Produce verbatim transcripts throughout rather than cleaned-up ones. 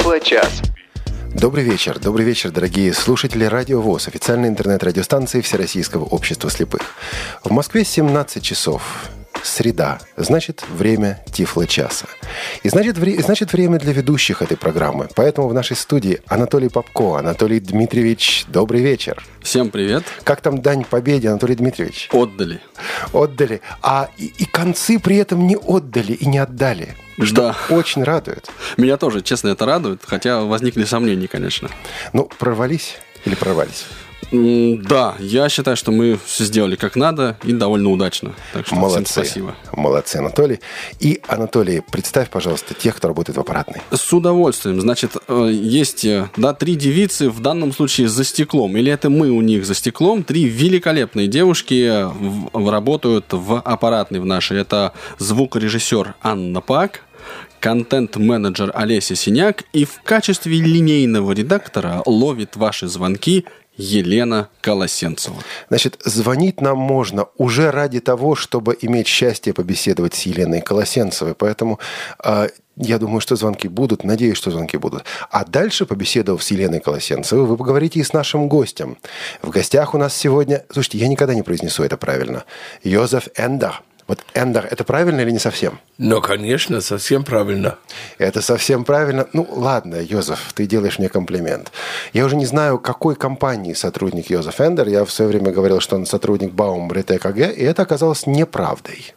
Тифло-час. Добрый вечер, добрый вечер, дорогие слушатели Радио ВОС, официальной интернет-радиостанции Всероссийского общества слепых. В Москве семнадцать часов. Среда. Значит, время Тифло-часа. И значит, вре- значит, время для ведущих этой программы. Поэтому в нашей студии Анатолий Попко. Анатолий Дмитриевич, добрый вечер. Всем привет. Как там дань победе, Анатолий Дмитриевич? Отдали. Отдали. А и, и концы при этом не отдали и не отдали. Что Да. очень радует. Меня тоже, честно, это радует, хотя возникли сомнения, конечно. Ну, прорвались или прорвались? М, Да, я считаю, что мы все сделали как надо и довольно удачно. Так что Молодцы. всем спасибо. Молодцы, Анатолий. И, Анатолий, представь, пожалуйста, тех, кто работает в аппаратной. С удовольствием. Значит, э, есть э, да, три девицы, в данном случае за стеклом. Или это мы у них за стеклом. Три великолепные девушки в- в- работают в аппаратной в нашей. Это звукорежиссер Анна Пак, контент-менеджер Олеся Синяк и в качестве линейного редактора ловит ваши звонки Елена Колосенцева. Значит, звонить нам можно уже ради того, чтобы иметь счастье побеседовать с Еленой Колосенцевой. Поэтому э, я думаю, что звонки будут. Надеюсь, что звонки будут. А дальше, побеседовав с Еленой Колосенцевой, вы поговорите и с нашим гостем. В гостях у нас сегодня... Слушайте, я никогда не произнесу это правильно. Йозеф Эндер. Вот Эндер, это правильно или не совсем? Ну, конечно, совсем правильно. Это совсем правильно. Ну, ладно, Йозеф, ты делаешь мне комплимент. Я уже не знаю, какой компании сотрудник Йозеф Эндер. Я в свое время говорил, что он сотрудник Baum Brite ка гэ, и это оказалось неправдой.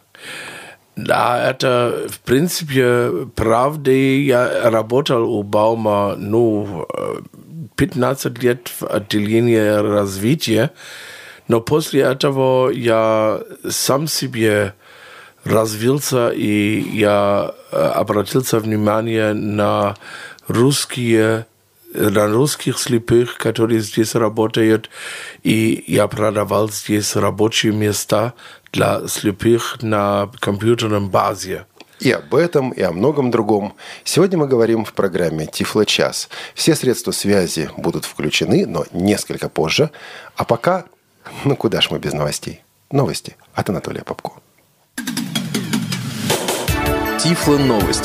Да, это, в принципе, правда. Я работал у Баума, ну, пятнадцать лет в отделении развития, но после этого я сам себе развился, и я обратился внимание на русские, на русских слепых, которые здесь работают, и я продавал здесь рабочие места для слепых на компьютерной базе. И об этом, и о многом другом. Сегодня мы говорим в программе «Тифло-час». Все средства связи будут включены, но несколько позже. А пока, ну куда ж мы без новостей? Новости от Анатолия Попко. Тифло новости.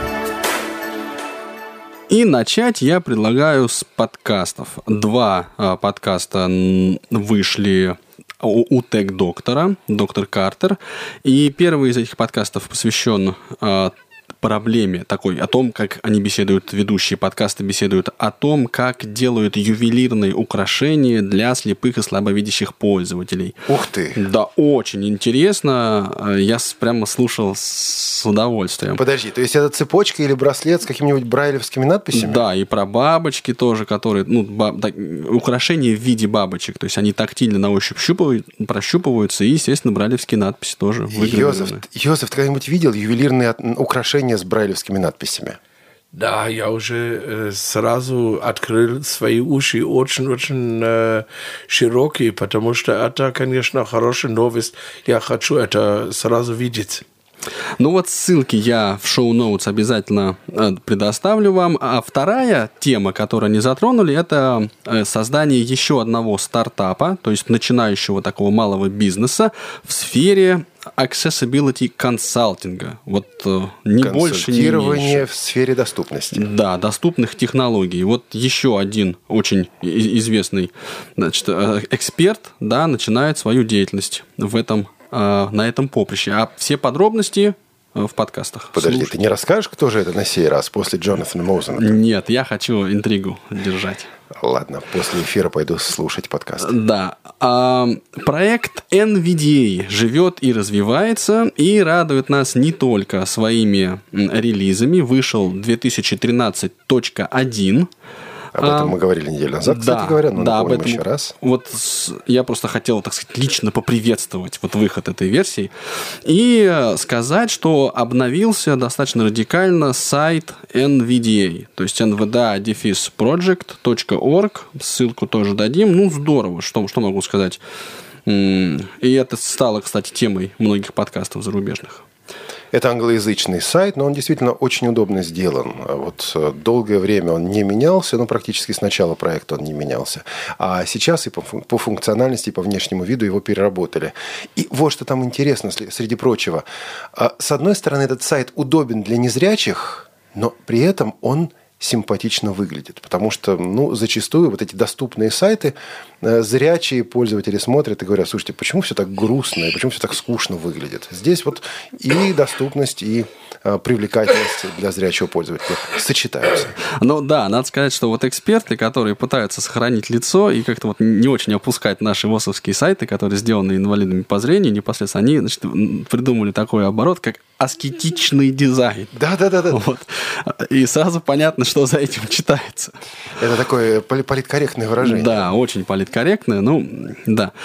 И начать я предлагаю с подкастов. Два а, подкаста м, вышли у, у Тег-доктора, доктор Картер. И первый из этих подкастов посвящен а, проблеме такой, о том, как они беседуют, ведущие подкасты беседуют о том, как делают ювелирные украшения для слепых и слабовидящих пользователей. Ух ты! Да, очень интересно. Я с- прямо слушал с удовольствием. Подожди, то есть это цепочка или браслет с какими-нибудь брайлевскими надписями? Да, и про бабочки тоже, которые, ну, ба- так, украшения в виде бабочек, то есть они тактильно на ощупь щупывают, прощупываются, и, естественно, брайлевские надписи тоже Йозеф, выгравированы. Йозеф, ты когда-нибудь видел ювелирные от- украшения с брайлевскими надписями? Да, я уже э, сразу открыл свои уши очень-очень э, широкие, потому что это, конечно, хорошая новость. Я хочу это сразу видеть. Ну вот ссылки я в шоу-ноутс обязательно э, предоставлю вам. А вторая тема, которую они затронули, это э, создание еще одного стартапа, то есть начинающего такого малого бизнеса в сфере accessibility консалтинга. Вот э, не больше, не Консультирование меньше. в сфере доступности. Да, доступных технологий. Вот еще один очень и- известный, значит, э, эксперт, да, начинает свою деятельность в этом, э, на этом поприще. А все подробности э, в подкастах. Подожди, Слушайте. ты не расскажешь, кто же это на сей раз после Джонатана Моузена? Нет, я хочу интригу держать. Ладно, после эфира пойду слушать подкаст. Да. А, проект эн ви ди эй живет и развивается, и радует нас не только своими м, релизами. Вышел две тысячи тринадцать точка один. Об этом А, мы говорили неделю назад, кстати да, говоря, но да, об напомним этом еще раз. Вот с- я просто хотел, так сказать, лично поприветствовать вот выход этой версии и э, сказать, что обновился достаточно радикально сайт эн ви ди эй, то есть эн ви ди эй дефис проджект точка орг, ссылку тоже дадим. Ну, здорово, что, что могу сказать. М, И это стало, кстати, темой многих подкастов зарубежных. Это англоязычный сайт, но он действительно очень удобно сделан. Вот э, долгое время он не менялся, ну, практически с начала проекта он не менялся. А сейчас и по, фун- по функциональности, и по внешнему виду его переработали. И вот что там интересно, сли- среди прочего. А, С одной стороны, этот сайт удобен для незрячих, но при этом он симпатично выглядит. Потому что, ну, зачастую вот эти доступные сайты зрячие пользователи смотрят и говорят: слушайте, почему все так грустно, и почему все так скучно выглядит? Здесь вот и доступность, и привлекательность для зрячего пользователя сочетаются. Ну да, надо сказать, что вот эксперты, которые пытаются сохранить лицо и как-то вот не очень опускать наши ВОСовские сайты, которые сделаны инвалидами по зрению, непосредственно, они, значит, придумали такой оборот, как аскетичный дизайн. Да-да-да. Вот. И сразу понятно, что за этим читается. Это такое политкорректное выражение. Да, очень политкорректное. Ну, да.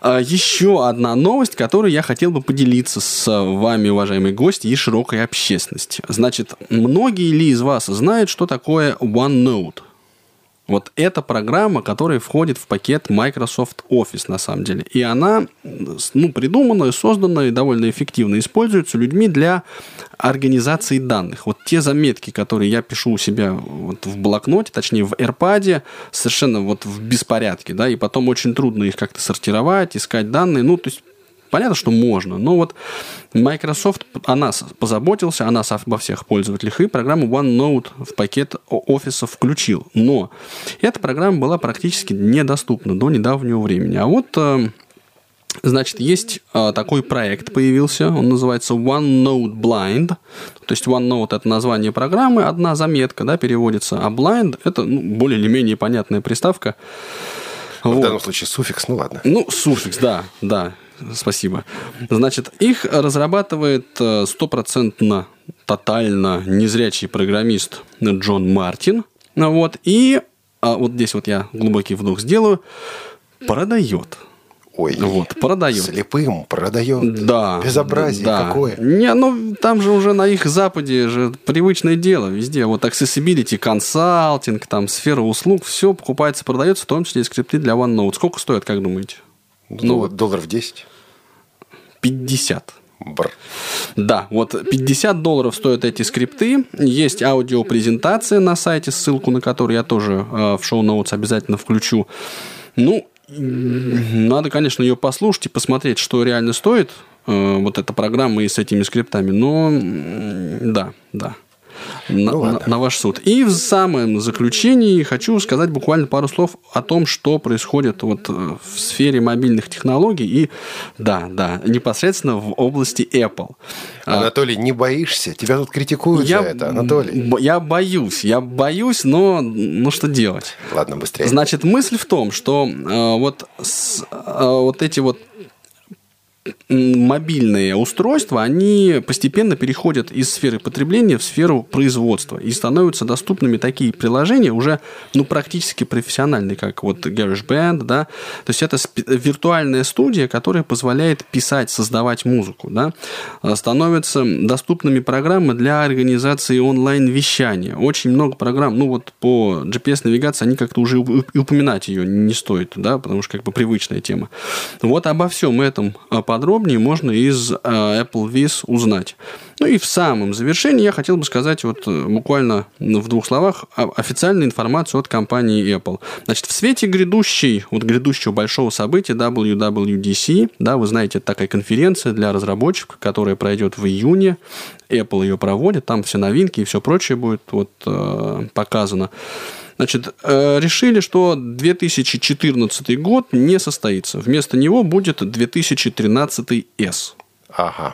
Еще одна новость, которой я хотел бы поделиться с вами, уважаемые гости, и широкой общественности. Значит, многие ли из вас знают, что такое OneNote? Вот это программа, которая входит в пакет Microsoft Office, на самом деле. И она, ну, придумана и создана, и довольно эффективно используется людьми для организации данных. Вот те заметки, которые я пишу у себя вот в блокноте, точнее в AirPad, совершенно вот в беспорядке, да, и потом очень трудно их как-то сортировать, искать данные. Ну, то есть понятно, что можно, но вот Microsoft о нас позаботился, о нас обо всех пользователях, и программу OneNote в пакет Office включил. Но эта программа была практически недоступна до недавнего времени. А вот, значит, есть такой проект появился, он называется OneNote Blind. То есть OneNote – это название программы, одна заметка, да, переводится, а Blind – это, ну, более или менее понятная приставка. В вот. данном случае суффикс, ну ладно. Ну, суффикс, да, да. Спасибо. Значит, их разрабатывает стопроцентно, тотально незрячий программист Джон Мартин. Вот, и а вот здесь вот я глубокий вдох сделаю. Продает. Ой, вот, продает. Слепым продает. Да. Безобразие да. какое. Не, ну там же уже на их западе же привычное дело везде. Вот accessibility, консалтинг, там сфера услуг, все покупается, продается, в том числе и скрипты для OneNote. Сколько стоит, как думаете? Ну, вот долларов десять. пятьдесят. Бр. Да, вот пятьдесят долларов стоят эти скрипты. Есть аудиопрезентация на сайте, ссылку на которую я тоже э, в шоу-ноутс обязательно включу. Ну, надо, конечно, ее послушать и посмотреть, что реально стоит э, вот эта программа и с этими скриптами. Но да, да. На, ну, на, на ваш суд. И в самом заключении хочу сказать буквально пару слов о том, что происходит вот в сфере мобильных технологий и, да, да, непосредственно в области Apple. Анатолий, не боишься? Тебя тут критикуют я, за это, Анатолий. Я боюсь, я боюсь, но ну что делать? Ладно, быстрее. Значит, мысль в том, что э, вот, с, э, вот эти вот мобильные устройства, они постепенно переходят из сферы потребления в сферу производства и становятся доступными такие приложения уже, ну, практически профессиональные, как вот GarageBand, да, то есть это спи- виртуальная студия, которая позволяет писать, создавать музыку, да, становятся доступными программы для организации онлайн-вещания. Очень много программ, ну, вот по джи пи эс-навигации они как-то уже и упоминать ее не стоит, да, потому что как бы привычная тема. Вот обо всем этом подробнее можно из Apple Viz узнать. Ну и в самом завершении я хотел бы сказать вот буквально в двух словах официальную информацию от компании Apple. Значит, в свете грядущей, вот грядущего большого события дабл ю дабл ю ди си, да, вы знаете, это такая конференция для разработчиков, которая пройдет в июне. Apple ее проводит, там все новинки и все прочее будет вот, э, показано. Значит, решили, что две тысячи четырнадцатый год не состоится. Вместо него будет две тысячи тринадцатый эс. Ага.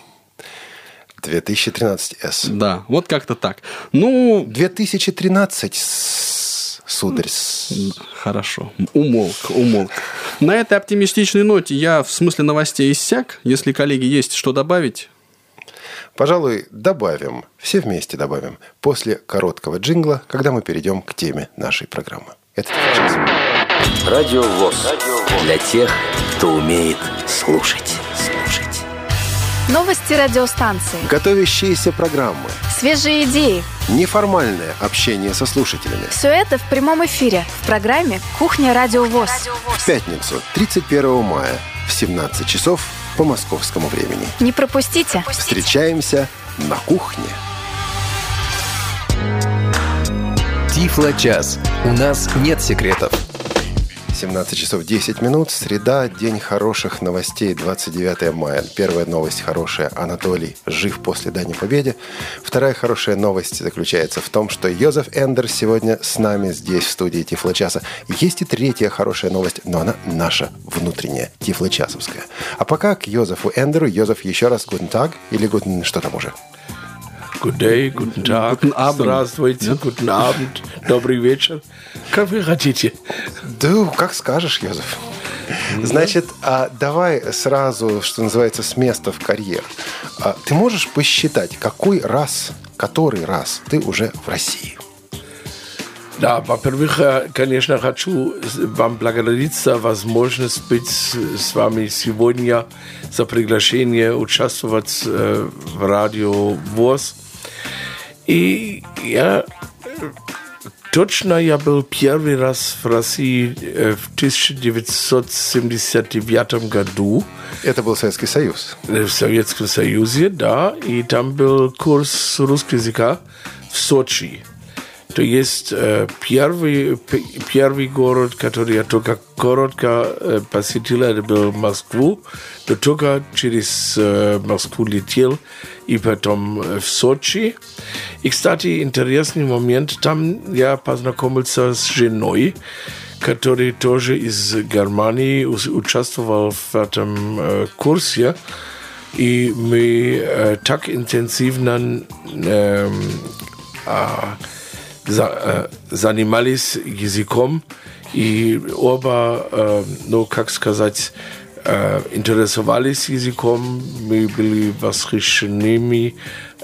две тысячи тринадцать эс. Да, вот как-то так. Ну, две тысячи тринадцать, сударь. Хорошо. Умолк, умолк. На этой оптимистичной ноте я в смысле новостей иссяк. Если, коллеги, есть что добавить... Пожалуй, добавим, все вместе добавим, после короткого джингла, когда мы перейдем к теме нашей программы. Это сейчас. Радио ВОС. Для тех, кто умеет слушать. Слушать. Новости радиостанции. Готовящиеся программы. Свежие идеи. Неформальное общение со слушателями. Все это в прямом эфире в программе «Кухня Радио ВОС». В пятницу, тридцать первого мая в семнадцать часов по московскому времени. Не пропустите. Встречаемся на кухне. Тифло-час. У нас нет секретов. семнадцать часов десять минут. Среда, день хороших новостей, двадцать девятое мая. Первая новость хорошая. Анатолий жив после Дня Победы. Вторая хорошая новость заключается в том, что Йозеф Эндер сегодня с нами здесь, в студии Тифлочаса. Есть и третья хорошая новость, но она наша, внутренняя, тифлочасовская. А пока к Йозефу Эндеру. Йозеф, еще раз guten Tag или guten что там уже? Good day, guten Tag, guten Abend. Здравствуйте, yeah. Guten Abend, добрый вечер. Как вы хотите? Да, как скажешь, Йозеф. Значит, а давай сразу, что называется, с места в карьер. А ты можешь посчитать, какой раз, который раз ты уже в России? Да, во-первых, конечно, хочу вам благодарить за возможность быть с вами сегодня, за приглашение участвовать в радио ВОС. И я точно я был первый раз в России в тысяча девятьсот семьдесят девятом году. Это был Советский Союз. В Советском Союзе, да. И там был курс русского языка в Сочи. То есть э, первый, первый город, который я только коротко э, посетил, это был Москву. Но только через э, Москву летел и потом э, в Сочи. И, кстати, интересный момент, там я познакомился с женой, которая тоже из Германии участвовала в этом э, курсе. И мы э, так интенсивно э, э, занимались языком, и оба, ну, как сказать, интересовались языком, мы были восхищены,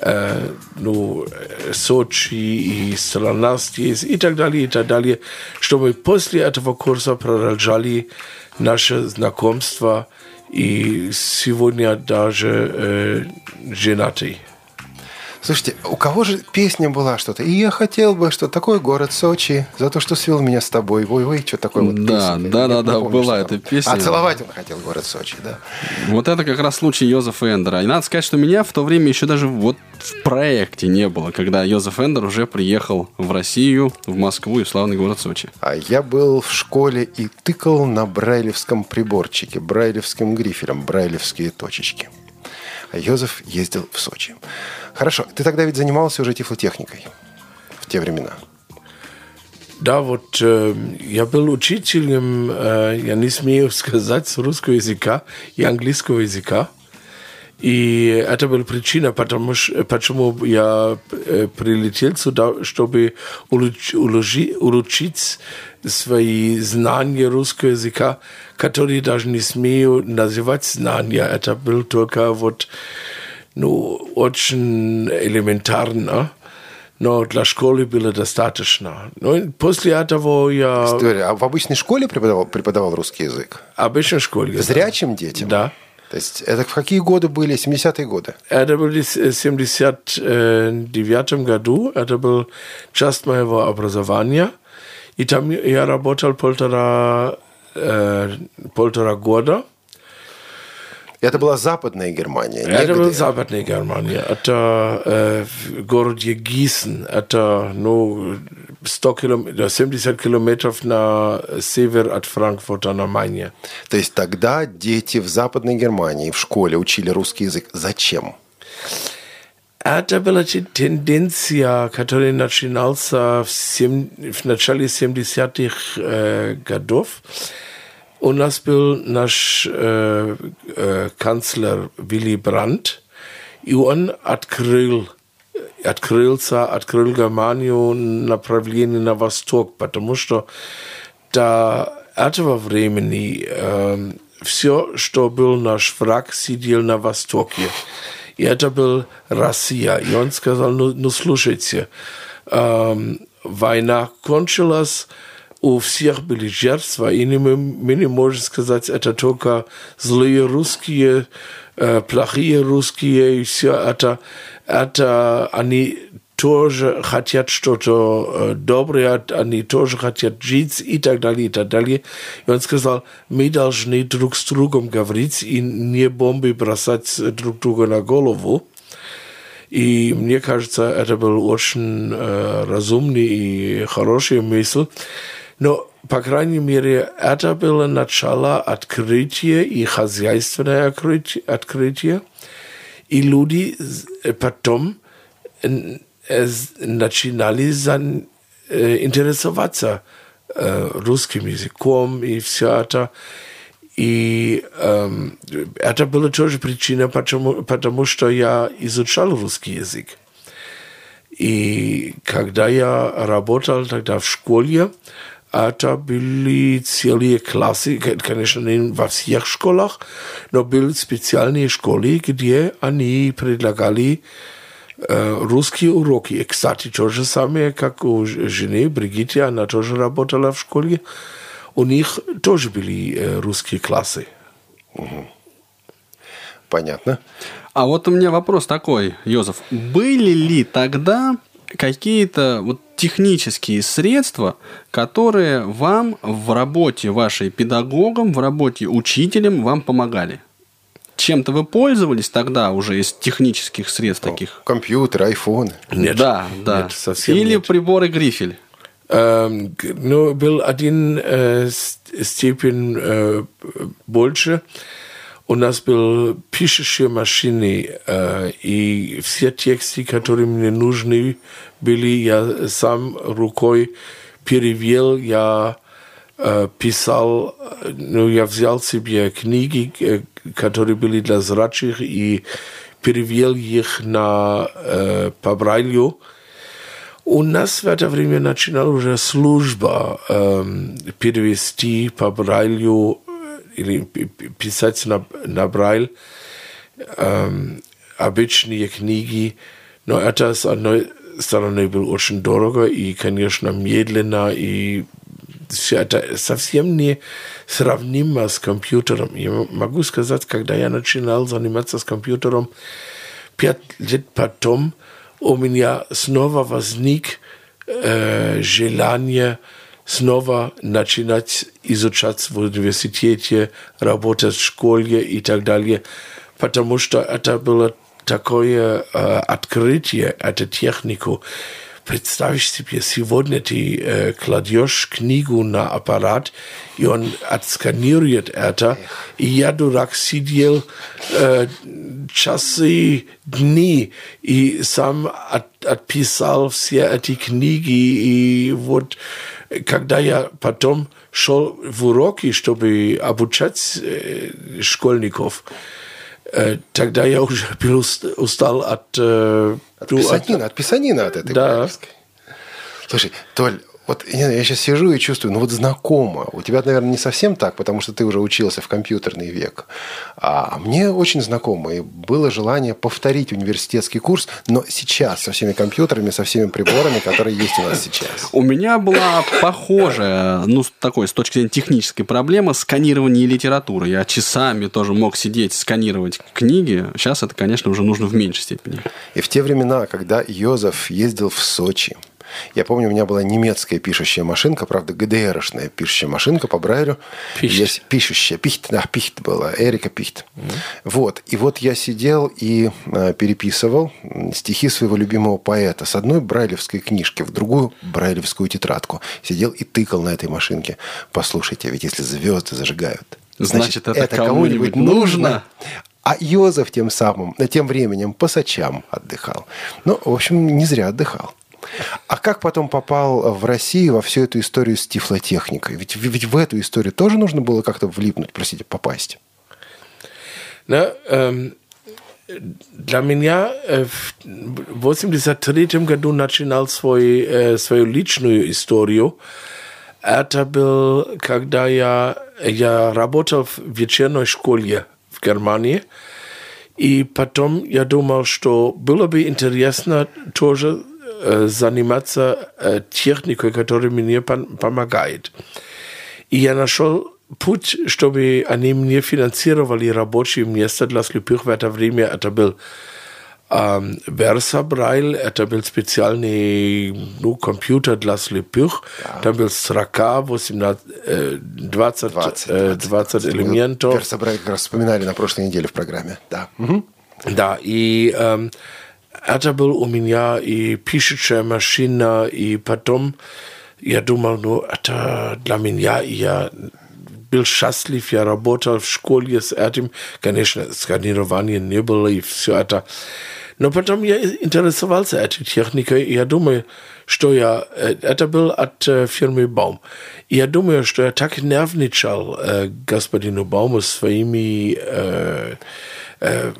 ну, Сочи и страна здесь, и так далее, и так далее, что мы после этого курса продолжали наше знакомство, и сегодня даже женаты. Слушайте, у кого же песня была что-то? И я хотел бы, что такой город Сочи, за то, что свел меня с тобой. Ой-ой, что такое вот да, песня. Да, да, да, была эта песня. А целовать он хотел город Сочи, да. Вот это как раз случай Йозефа Эндера. И надо сказать, что меня в то время еще даже вот в проекте не было, когда Йозеф Эндер уже приехал в Россию, в Москву и в славный город Сочи. А я был в школе и тыкал на брайлевском приборчике, брайлевским грифелем, брайлевские точечки. А Йозеф ездил в Сочи. Хорошо, ты тогда ведь занимался уже тифлотехникой в те времена. Да, вот э, я был учителем, э, я не смею сказать, русского языка и английского языка. И это была причина, потому, почему я э, прилетел сюда, чтобы улуч, улучшить, улучшить свои знания русского языка, которые даже не смею называть знания. Это было только вот, ну, очень элементарно. Но для школы было достаточно. Ну, после этого я... История. А в обычной школе преподавал, преподавал русский язык? В обычной школе, зрячим да. детям? Да. То есть это в какие годы были? семидесятые годы? Это были в семьдесят девятом году. Это был часть моего образования. И там я работал полтора, э, полтора года. Это была Западная Германия? Это была Западная Германия. Это э, в городе Гисен. Это ну, сто километров, семьдесят километров на север от Франкфурта на Майне. То есть тогда дети в Западной Германии в школе учили русский язык. Зачем? Это была тенденция, которая начиналась в, сем... в начале семидесятых э, годов. У нас был наш э, э, канцлер Willy Brandt, и он открыл, открылся, открыл Германию направление на восток, потому что до этого времени э, все, что был наш враг, сидел на востоке. И это был Россия. И он сказал, ну, ну слушайте, э, война кончилась, у всех были жертвы, и мы, мы не можем сказать, это только злые русские, э, плохие русские, и все это, это они тоже хотят что-то э, доброе, они тоже хотят жить, и так далее, и так далее. И он сказал, мы должны друг с другом говорить и не бомбы бросать друг другу на голову. И мне кажется, это был очень э, разумный и хорошая мысль. Но по крайней мере, это было начало открытия и хозяйственное открытие. И люди потом начинали интересоваться русским языком и все это. И э, это была тоже причина, почему, потому что я изучал русский язык. И когда я работал тогда в школе, это были целые классы, конечно, не во всех школах, но были специальные школы, где они предлагали э, русские уроки. И, кстати, то же самое, как у жены Бригитты, она тоже работала в школе. У них тоже были э, русские классы. Угу. Понятно. А вот у меня вопрос такой, Йозеф. Были ли тогда какие-то вот технические средства, которые вам в работе вашей педагогом, в работе учителем вам помогали? Чем-то вы пользовались тогда уже из технических средств ну, таких? Компьютер, айфоны. Нет. Да, да. Нет, совсем Или нет. приборы Грифель? Ähm, nur был один äh, степень äh, больше. У нас были пишущие машины, äh, и все тексты, которые мне нужны были, я сам рукой перевел, я äh, писал, ну, я взял себе книги, äh, которые были для зрячих, и перевел их на äh, по Брайлю. У нас в это время начинала уже служба эм, перевести по Брайлю или писать на, на Брайль эм, обычные книги, но это с одной стороны было очень дорого и, конечно, медленно, и все это совсем не сравнимо с компьютером. Я могу сказать, когда я начинал заниматься с компьютером, пять лет потом у меня снова возник э, желание снова начинать изучать в университете, работать в школе и так далее, потому что это было такое э, открытие, эту технику. Представь себе, сегодня ты э, кладешь книгу на аппарат, и он отсканирует это, и я, дурак, сидел э, часы, дни, и сам от, отписал все эти книги, и вот, когда я потом шел в уроки, чтобы обучать э, школьников, э, тогда я уже был устал от... Э, От писанина, от писанина от этой брайлевской. Слушай, Толь, вот я, я сейчас сижу и чувствую, ну вот знакомо. У тебя, наверное, не совсем так, потому что ты уже учился в компьютерный век. А мне очень знакомо. И было желание повторить университетский курс, но сейчас со всеми компьютерами, со всеми приборами, которые есть у нас сейчас. У меня была похожая, ну, такой, с точки зрения технической проблемы, сканирование литературы. Я часами тоже мог сидеть, сканировать книги. Сейчас это, конечно, уже нужно в меньшей степени. И в те времена, когда Йозеф ездил в Сочи, я помню, у меня была немецкая пишущая машинка, правда, ГДРшная пишущая машинка по Брайлю. Есть пишущая, Пихт, да, Пихт была, Эрика Пихт. Mm-hmm. Вот, и вот я сидел и э, переписывал стихи своего любимого поэта с одной брайлевской книжки в другую брайлевскую тетрадку. Сидел и тыкал на этой машинке. Послушайте, ведь если звезды зажигают, значит, значит это, это кому-нибудь нужно. нужно. А Йозеф тем самым, тем временем по Сочам отдыхал. Ну, в общем, не зря отдыхал. А как потом попал в Россию во всю эту историю с тифлотехникой? Ведь, ведь в эту историю тоже нужно было как-то влипнуть, простите, попасть. На, эм, для меня э, в восемьдесят третьем году начинал свой, э, свою личную историю. Это был, когда я, я работал в вечерней школе в Германии. И потом я думал, что было бы интересно тоже заниматься техникой, которая мне помогает. И я нашел путь, чтобы они мне финансировали рабочие места для слепых. В это время это был ähm, Versa Braille, это был специальный ну, компьютер для слепых. Да. Там был строка восемнадцать, двадцать, двадцать, двадцать элементов. Versa Braille как раз вспоминали на прошлой неделе в программе. Да, угу. Да, и ähm, это был у меня и пишущая машина, и потом я думал, ну, это для меня, я был счастлив, я работал в школе с этим, конечно, сканирования не было и все это. Но потом я интересовался этой техникой, и я думаю, что я, это был от фирмы Baum. И я думаю, что я так нервничал э, господину Baumу своими э, э,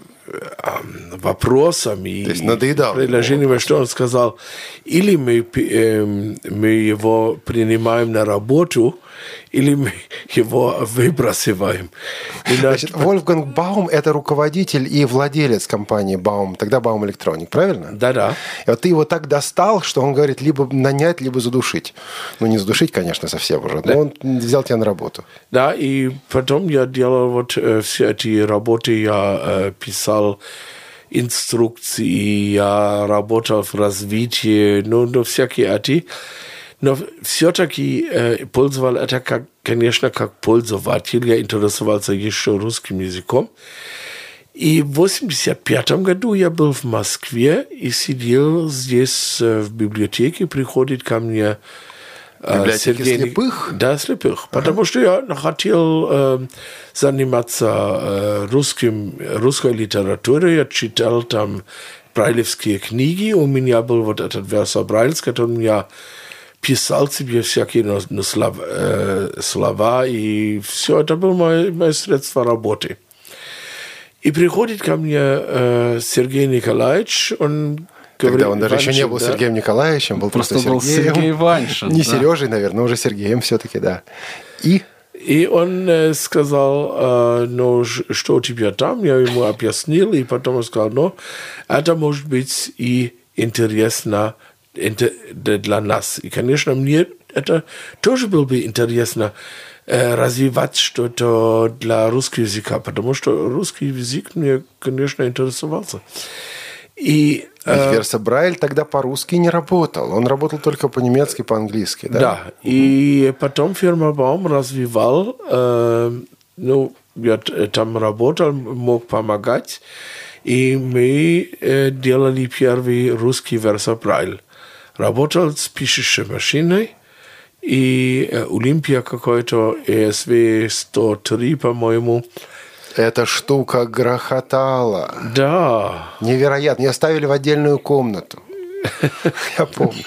вопросами и предложениями, что он сказал, или мы, э, мы его принимаем на работу, или мы его выбрасываем. Значит, Вольфганг Baum – это руководитель и владелец компании Baum, тогда Baum Electronic, правильно? Да-да. И вот ты его так достал, что он говорит, либо нанять, либо задушить. Ну, не задушить, конечно, совсем уже, но да. Он взял тебя на работу. Да, и потом я делал вот э, все эти работы, я э, писал инструкции, я работал в развитии, ну, ну всякие эти. Но все-таки э, пользовал это, как, конечно, как пользователь. Я интересовался еще русским языком. И в восемьдесят пятом году я был в Москве и сидел здесь э, в библиотеке. Приходит ко мне э, библиотеки Сергей... слепых? Да, слепых. Ага. Потому что я хотел э, заниматься э, русским, русской литературой. Я читал там брайлевские книги. У меня был вот этот Verso Braille, который я писал себе всякие ну, ну, слов, э, слова, и все это было мое, мое средство работы. И приходит ко мне э, Сергей Николаевич, он говорит... Тогда он даже Иванчин, еще не был да? Сергеем Николаевичем, был просто, просто был Сергеем. Сергей Иванчин. Не да. Сережей, наверное, уже Сергеем все-таки, да. И... И он э, сказал, э, ну, что у тебя там? Я ему объяснил, и потом он сказал, ну, это может быть и интересно для нас. И, конечно, мне это тоже было бы интересно э, развивать что-то для русского языка, потому что русский язык мне, конечно, интересовался. И э, Verso Braille тогда по-русски не работал. Он работал только по-немецки, по-английски, да? Да. И потом фирма Baum развивал, э, ну, я там работал, мог помогать, и мы э, делали первый русский Verso Braille. Работал с пишущей машиной, и э, Олимпия какой-то, и эс ви сто три, по-моему. Эта штука грохотала. Да. Невероятно. Ее ставили в отдельную комнату. Я помню.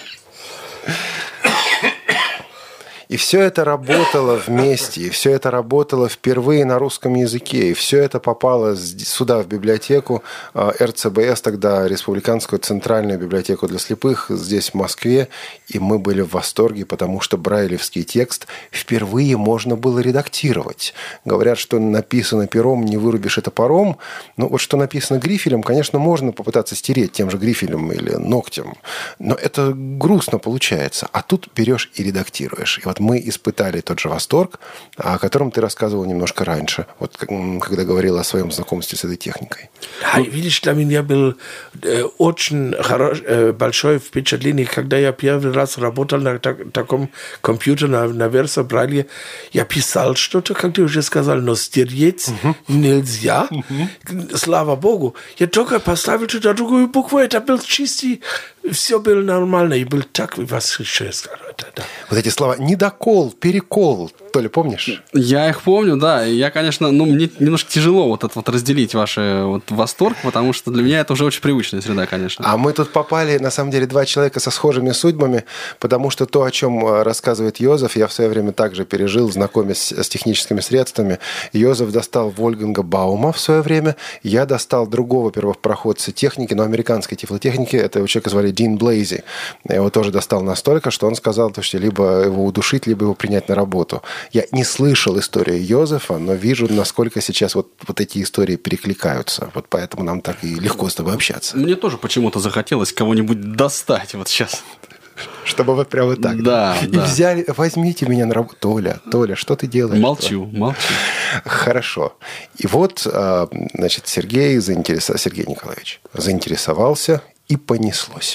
И все это работало вместе, и все это работало впервые на русском языке, и все это попало сюда, в библиотеку эр цэ бэ эс, тогда Республиканскую центральную библиотеку для слепых, здесь, в Москве, и мы были в восторге, потому что брайлевский текст впервые можно было редактировать. Говорят, что написано пером, не вырубишь это топором, но вот что написано грифелем, конечно, можно попытаться стереть тем же грифелем или ногтем, но это грустно получается, а тут берешь и редактируешь. И вот мы испытали тот же восторг, о котором ты рассказывал немножко раньше, вот когда говорил о своем знакомстве с этой техникой. Да, видишь, для меня был э, очень хорош, э, большое впечатление, когда я первый раз работал на так, таком компьютере, на, на Verso Braille, я писал что-то, как ты уже сказал, но стереть uh-huh. нельзя. Uh-huh. Слава Богу. Я только поставил туда другую букву, это был чистый, все было нормально, и был так восхищен. Да. Вот эти слова «недокол», «перекол», Толя, помнишь? Я их помню, да. И я, конечно, ну, мне немножко тяжело вот это вот разделить ваш вот восторг, потому что для меня это уже очень привычная среда, конечно. А мы тут попали, на самом деле, два человека со схожими судьбами, потому что то, о чем рассказывает Йозеф, я в свое время также пережил, знакомясь с техническими средствами. Йозеф достал Вольфганга Баума в свое время, я достал другого первопроходца техники, но американской тифлотехники, этого человека звали Дин Блейзи. Я его тоже достал настолько, что он сказал, что либо его удушить, либо его принять на работу. Я не слышал историю Йозефа, но вижу, насколько сейчас вот, вот эти истории перекликаются. Вот поэтому нам так и легко с тобой общаться. Мне тоже почему-то захотелось кого-нибудь достать вот сейчас. Чтобы вот прямо так. Да, И да. взяли, возьмите меня на работу. Толя, Толя, что ты делаешь? Молчу, молчу. Хорошо. И вот, значит, Сергей, заинтересовался, Сергей Николаевич заинтересовался, и понеслось.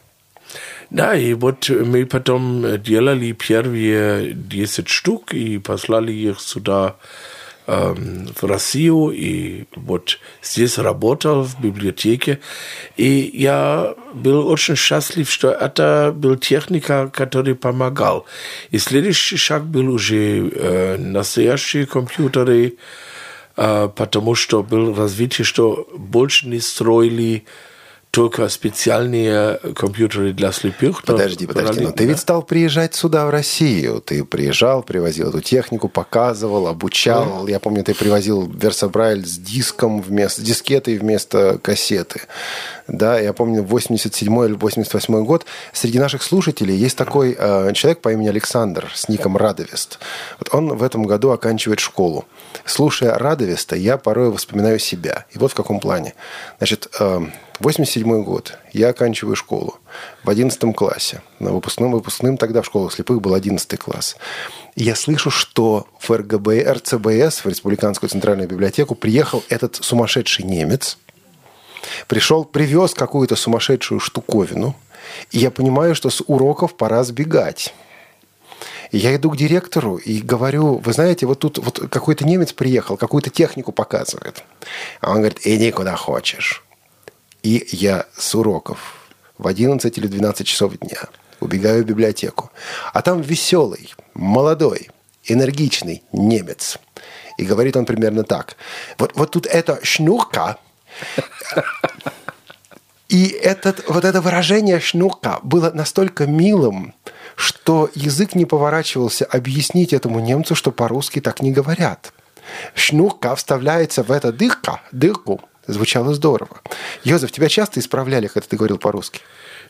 Да, и вот мы потом делали первые десять штук и послали их сюда в Россию и вот здесь работал в библиотеке. И я был очень счастлив, что это был техник, который помогал. И следующий шаг был уже э, настоящие компьютеры, э, потому что был развитие, что больше не строили только специальные компьютеры для слепых. Подожди, подожди, но ты ведь стал приезжать сюда, в Россию. Ты приезжал, привозил эту технику, показывал, обучал. Да. Я помню, ты привозил Versa Braille с диском вместо, с дискетой вместо кассеты. Да, я помню, восемьдесят седьмой или восемьдесят восьмой год. Среди наших слушателей есть такой э, человек по имени Александр с ником Радовест. Вот он в этом году оканчивает школу. Слушая Радовеста, я порой вспоминаю себя. И вот в каком плане. Значит, э, восемьдесят седьмой год. Я оканчиваю школу в одиннадцатом классе. На выпускном, выпускным тогда в школах слепых был одиннадцатый класс. И я слышу, что в эр гэ бэ, эр цэ бэ эс, в Республиканскую центральную библиотеку, приехал этот сумасшедший немец. Пришел, привез какую-то сумасшедшую штуковину. И я понимаю, что с уроков пора сбегать. И я иду к директору и говорю, вы знаете, вот тут вот какой-то немец приехал, какую-то технику показывает. А он говорит, иди куда хочешь. И я с уроков в одиннадцать или двенадцать часов дня убегаю в библиотеку. А там веселый, молодой, энергичный немец. И говорит он примерно так. Вот, вот тут эта шнурка. И этот, вот это выражение шнурка было настолько милым, что язык не поворачивался объяснить этому немцу, что по-русски так не говорят. Шнурка вставляется в эту дырка, дырку. Звучало здорово. Йозеф, тебя часто исправляли, когда ты говорил по-русски?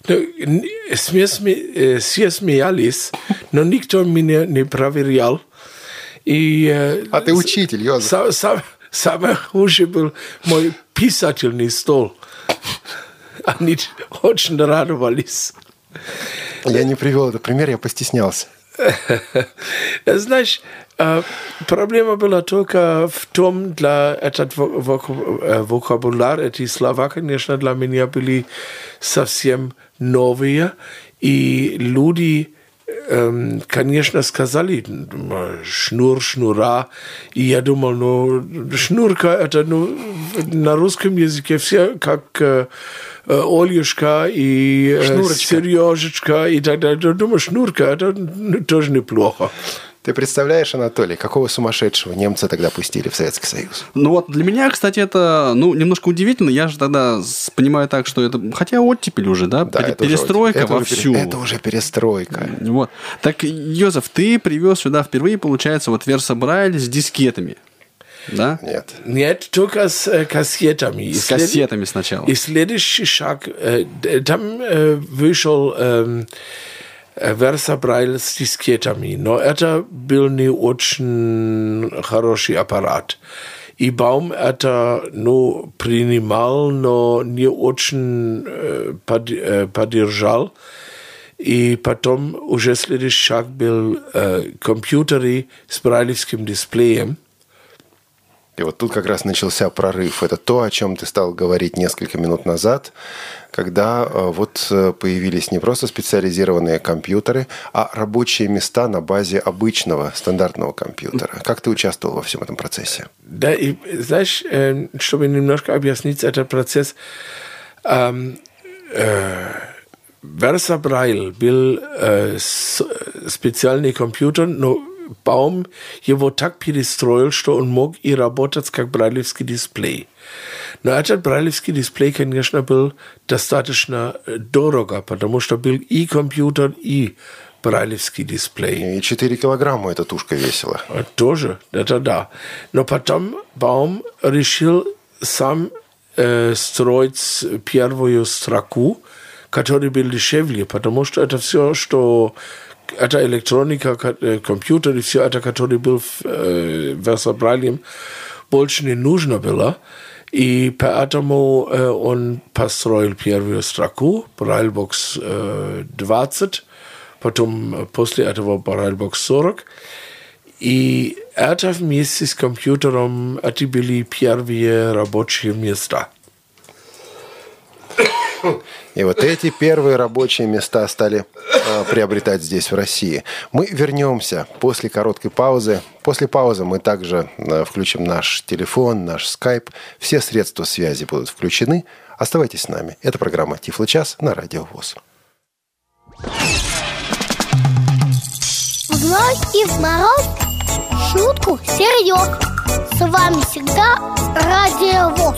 Все смеялись, но никто меня не проверял. И, а ты учитель, Йозеф. Сам, сам, самый хуже был мой писательный стол. Они очень радовались. Я не привел этот пример, я постеснялся. Знаешь, проблема была только в том, для этот вокабуляр, эти слова, конечно, для меня были совсем новые, и люди, конечно, сказали шнур, шнура, и я думал, ну, шнурка, это ну, на русском языке все как Олюшка и Сережечка и так далее. Я думаю, шнурка, это тоже неплохо. Ты представляешь, Анатолий, какого сумасшедшего немца тогда пустили в Советский Союз? Ну вот для меня, кстати, это ну, немножко удивительно. Я же тогда понимаю так, что это... Хотя оттепель уже, да? Да, перестройка это вовсю. Это уже перестройка. Вот. Так, Йозеф, ты привез сюда впервые, получается, вот Versa Braille с дискетами. Да? Нет. Нет, только с э, кассетами. С кассетами сначала. И следующий шаг, э, там э, вышел э, Versa Braille с дискетами, но это был не очень хороший аппарат. И Baum это ну, принимал, но не очень э, под, э, поддержал. И потом уже следующий шаг был э, компьютеры с брайлевским дисплеем. И вот тут как раз начался прорыв. Это то, о чем ты стал говорить несколько минут назад, когда вот появились не просто специализированные компьютеры, а рабочие места на базе обычного стандартного компьютера. Как ты участвовал во всем этом процессе? Да, и знаешь, чтобы немножко объяснить этот процесс, эм, э, Versa Braille был э, специальный компьютер, но Baum его так перестроил, что он мог и работать как брайлевский дисплей. Но этот брайлевский дисплей, конечно, был достаточно дорого, потому что был и компьютер, и брайлевский дисплей. И четыре килограмма эта тушка весила. Тоже, это да. Но потом Baum решил сам э, строить первую строку, которая была дешевле, потому что это все, что эта электроника, компьютер и все это, который был в э, Versa Braille, больше не нужно было. И поэтому э, он построил первую строку, Braillebox э, двадцать, потом после этого Braillebox сорок. И это вместе с компьютером, это были первые рабочие места. И вот эти первые рабочие места стали э, приобретать здесь, в России. Мы вернемся после короткой паузы. После паузы мы также э, включим наш телефон, наш скайп. Все средства связи будут включены. Оставайтесь с нами. Это программа «Тифлочас» на Радио ВОС. В ночь и в мороз шутку серьез. С вами всегда Радио ВОС.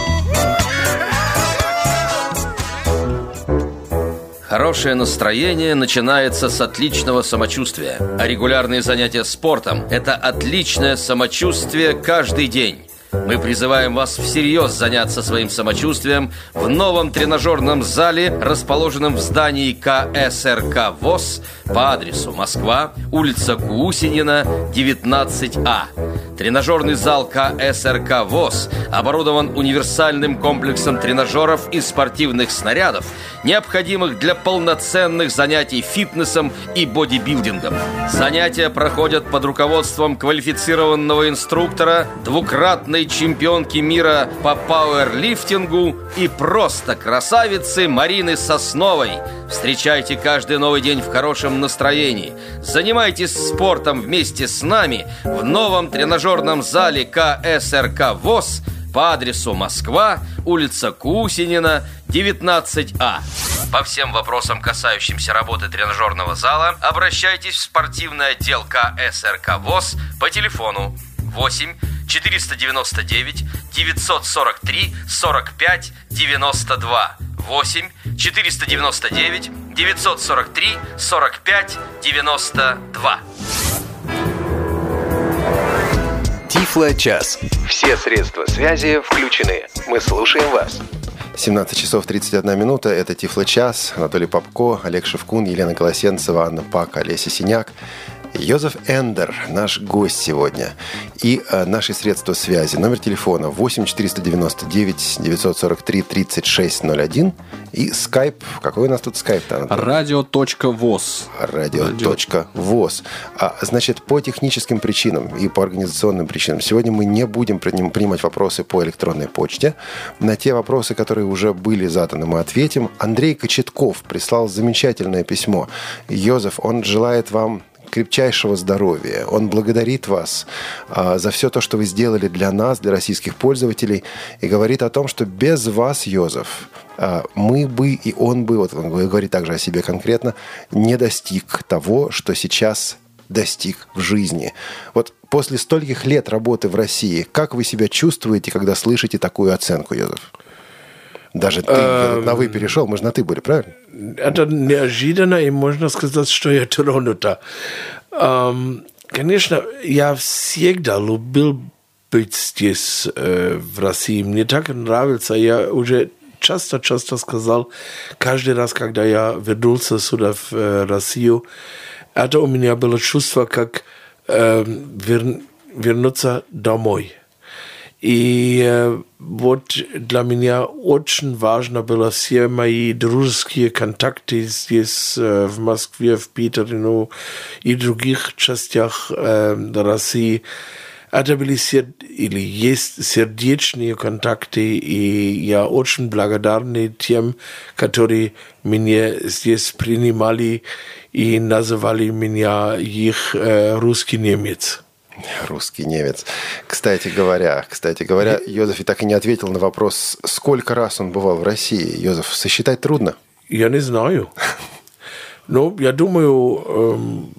Хорошее настроение начинается с отличного самочувствия. А регулярные занятия спортом – это отличное самочувствие каждый день. Мы призываем вас всерьез заняться своим самочувствием в новом тренажерном зале, расположенном в здании ка эс эр ка ВОС по адресу Москва, улица Кусинина, девятнадцать А. Тренажерный зал ка эс эр ка ВОС оборудован универсальным комплексом тренажеров и спортивных снарядов, необходимых для полноценных занятий фитнесом и бодибилдингом. Занятия проходят под руководством квалифицированного инструктора, двукратной чемпионки мира по пауэрлифтингу и просто красавицы Марины Сосновой. Встречайте каждый новый день в хорошем настроении. Занимайтесь спортом вместе с нами в новом тренажерном зале ка эс эр ка ВОС по адресу Москва, улица Кусинина, девятнадцать А. По всем вопросам, касающимся работы тренажерного зала, обращайтесь в спортивный отдел ка эс эр ка ВОС по телефону восемь четыреста девяносто девять девятьсот сорок три сорок пять девяносто два. восемь четыреста девяносто девять девятьсот сорок три сорок пять девяносто два. Тифло-час. Все средства связи включены. Мы слушаем вас. семнадцать часов тридцать одна минута. Это Тифло-час. Анатолий Попко, Олег Шевкун, Елена Колосенцева, Анна Пак, Олеся Синяк. Йозеф Эндер, наш гость сегодня. И э, наши средства связи. Номер телефона восемь четыреста девяносто девять девятьсот сорок три тридцать шесть ноль один. И скайп. Какой у нас тут скайп-то? Радио.ВОС. Радио.ВОС. А, значит, по техническим причинам и по организационным причинам сегодня мы не будем принимать вопросы по электронной почте. На те вопросы, которые уже были заданы, мы ответим. Андрей Кочетков прислал замечательное письмо. Йозеф, он желает вам крепчайшего здоровья. Он благодарит вас а, за все то, что вы сделали для нас, для российских пользователей, и говорит о том, что без вас, Йозеф, а, мы бы и он бы, вот он говорит также о себе конкретно, не достиг того, что сейчас достиг в жизни. Вот после стольких лет работы в России, как вы себя чувствуете, когда слышите такую оценку, Йозеф? Даже ты эм, на «вы» перешел, мы же на «ты» были, правильно? Это неожиданно, и можно сказать, что я тронута. Эм, конечно, я всегда любил быть здесь, э, в России. Мне так нравится. Я уже часто-часто сказал, каждый раз, когда я вернулся сюда, в э, Россию, это у меня было чувство, как э, вер, вернуться домой. И э, вот для меня очень важно было все мои дружеские контакты здесь, э, в Москве, в Питере, ну, и других частях э, России. Это были сер... или есть сердечные контакты, и я очень благодарен тем, которые меня здесь принимали и называли меня их э, русский немец. Русский немец. Кстати говоря, кстати говоря, Йозеф и так и не ответил на вопрос, сколько раз он бывал в России. Йозеф, сосчитать трудно? Я не знаю. Ну, я думаю,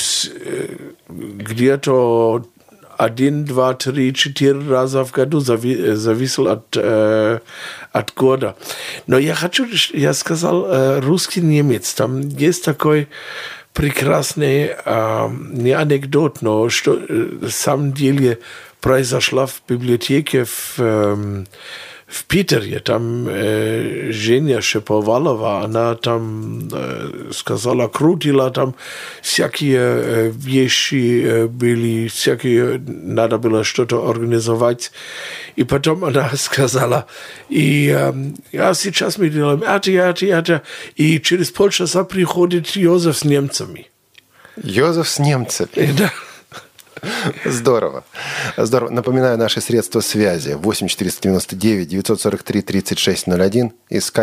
где-то один, два, три, четыре раза в году, зависел от, от года. Но я хочу, я сказал, русский немец. Там есть такой прекрасный, э, не анекдот, но что э, на самом деле произошло в библиотеке в, э, в Питере. Там э, Женя Шаповалова, она там э, сказала, крутила, там всякие э, вещи э, были, всякие, надо было что-то организовать. И потом она сказала, и э, я сейчас мы делаем это, это, это, и через полчаса приходит Йозеф с немцами. Йозеф с немцами? Да. Здорово. Здорово. Напоминаю, наши средства связи. восемь четыреста девяносто девять девятьсот сорок три тридцать шесть ноль один и skype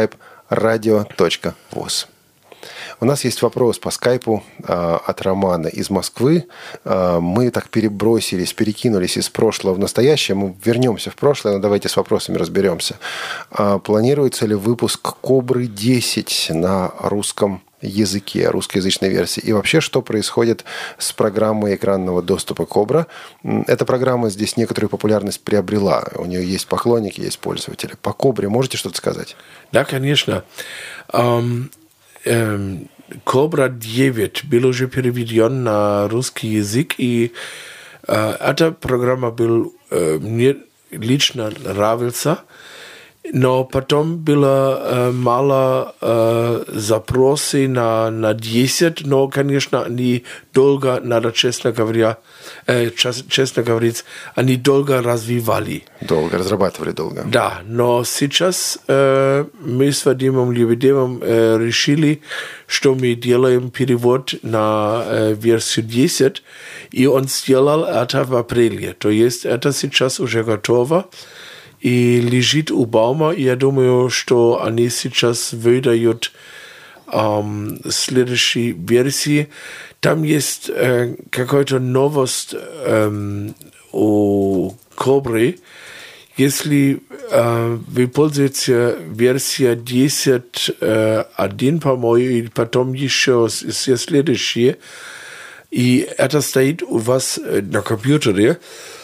радио точка воз. У нас есть вопрос по скайпу э, от Романа из Москвы. Э, мы так перебросились, перекинулись из прошлого в настоящее. Мы вернемся в прошлое, но давайте с вопросами разберемся. Э, планируется ли выпуск «Кобры десять» на русском языке, русскоязычной версии? И вообще, что происходит с программой экранного доступа «Кобра»? Эта программа здесь некоторую популярность приобрела. У нее есть поклонники, есть пользователи. По «Кобре» можете что-то сказать? Да, конечно. Um... Кобра девять был уже переведен на русский язык, и э, эта программа был, э, мне лично нравился, но потом было э, мало э, запросов на, на десять, но, конечно, они долго, надо честно говоря, э, честно говорить, они долго развивали. Долго, разрабатывали долго. Да, но сейчас э, мы с Вадимом Лебедевым э, решили, что мы делаем перевод на э, версию десять, и он сделал это в апреле. То есть это сейчас уже готово и лежит у Баума. Я думаю, что они сейчас выдают эм, следующей версии. Там есть э, какая-то новость э, у Кобры. Если э, вы пользуетесь версией десять точка один, по-моему, и потом еще все следующие, и это стоит у вас на компьютере,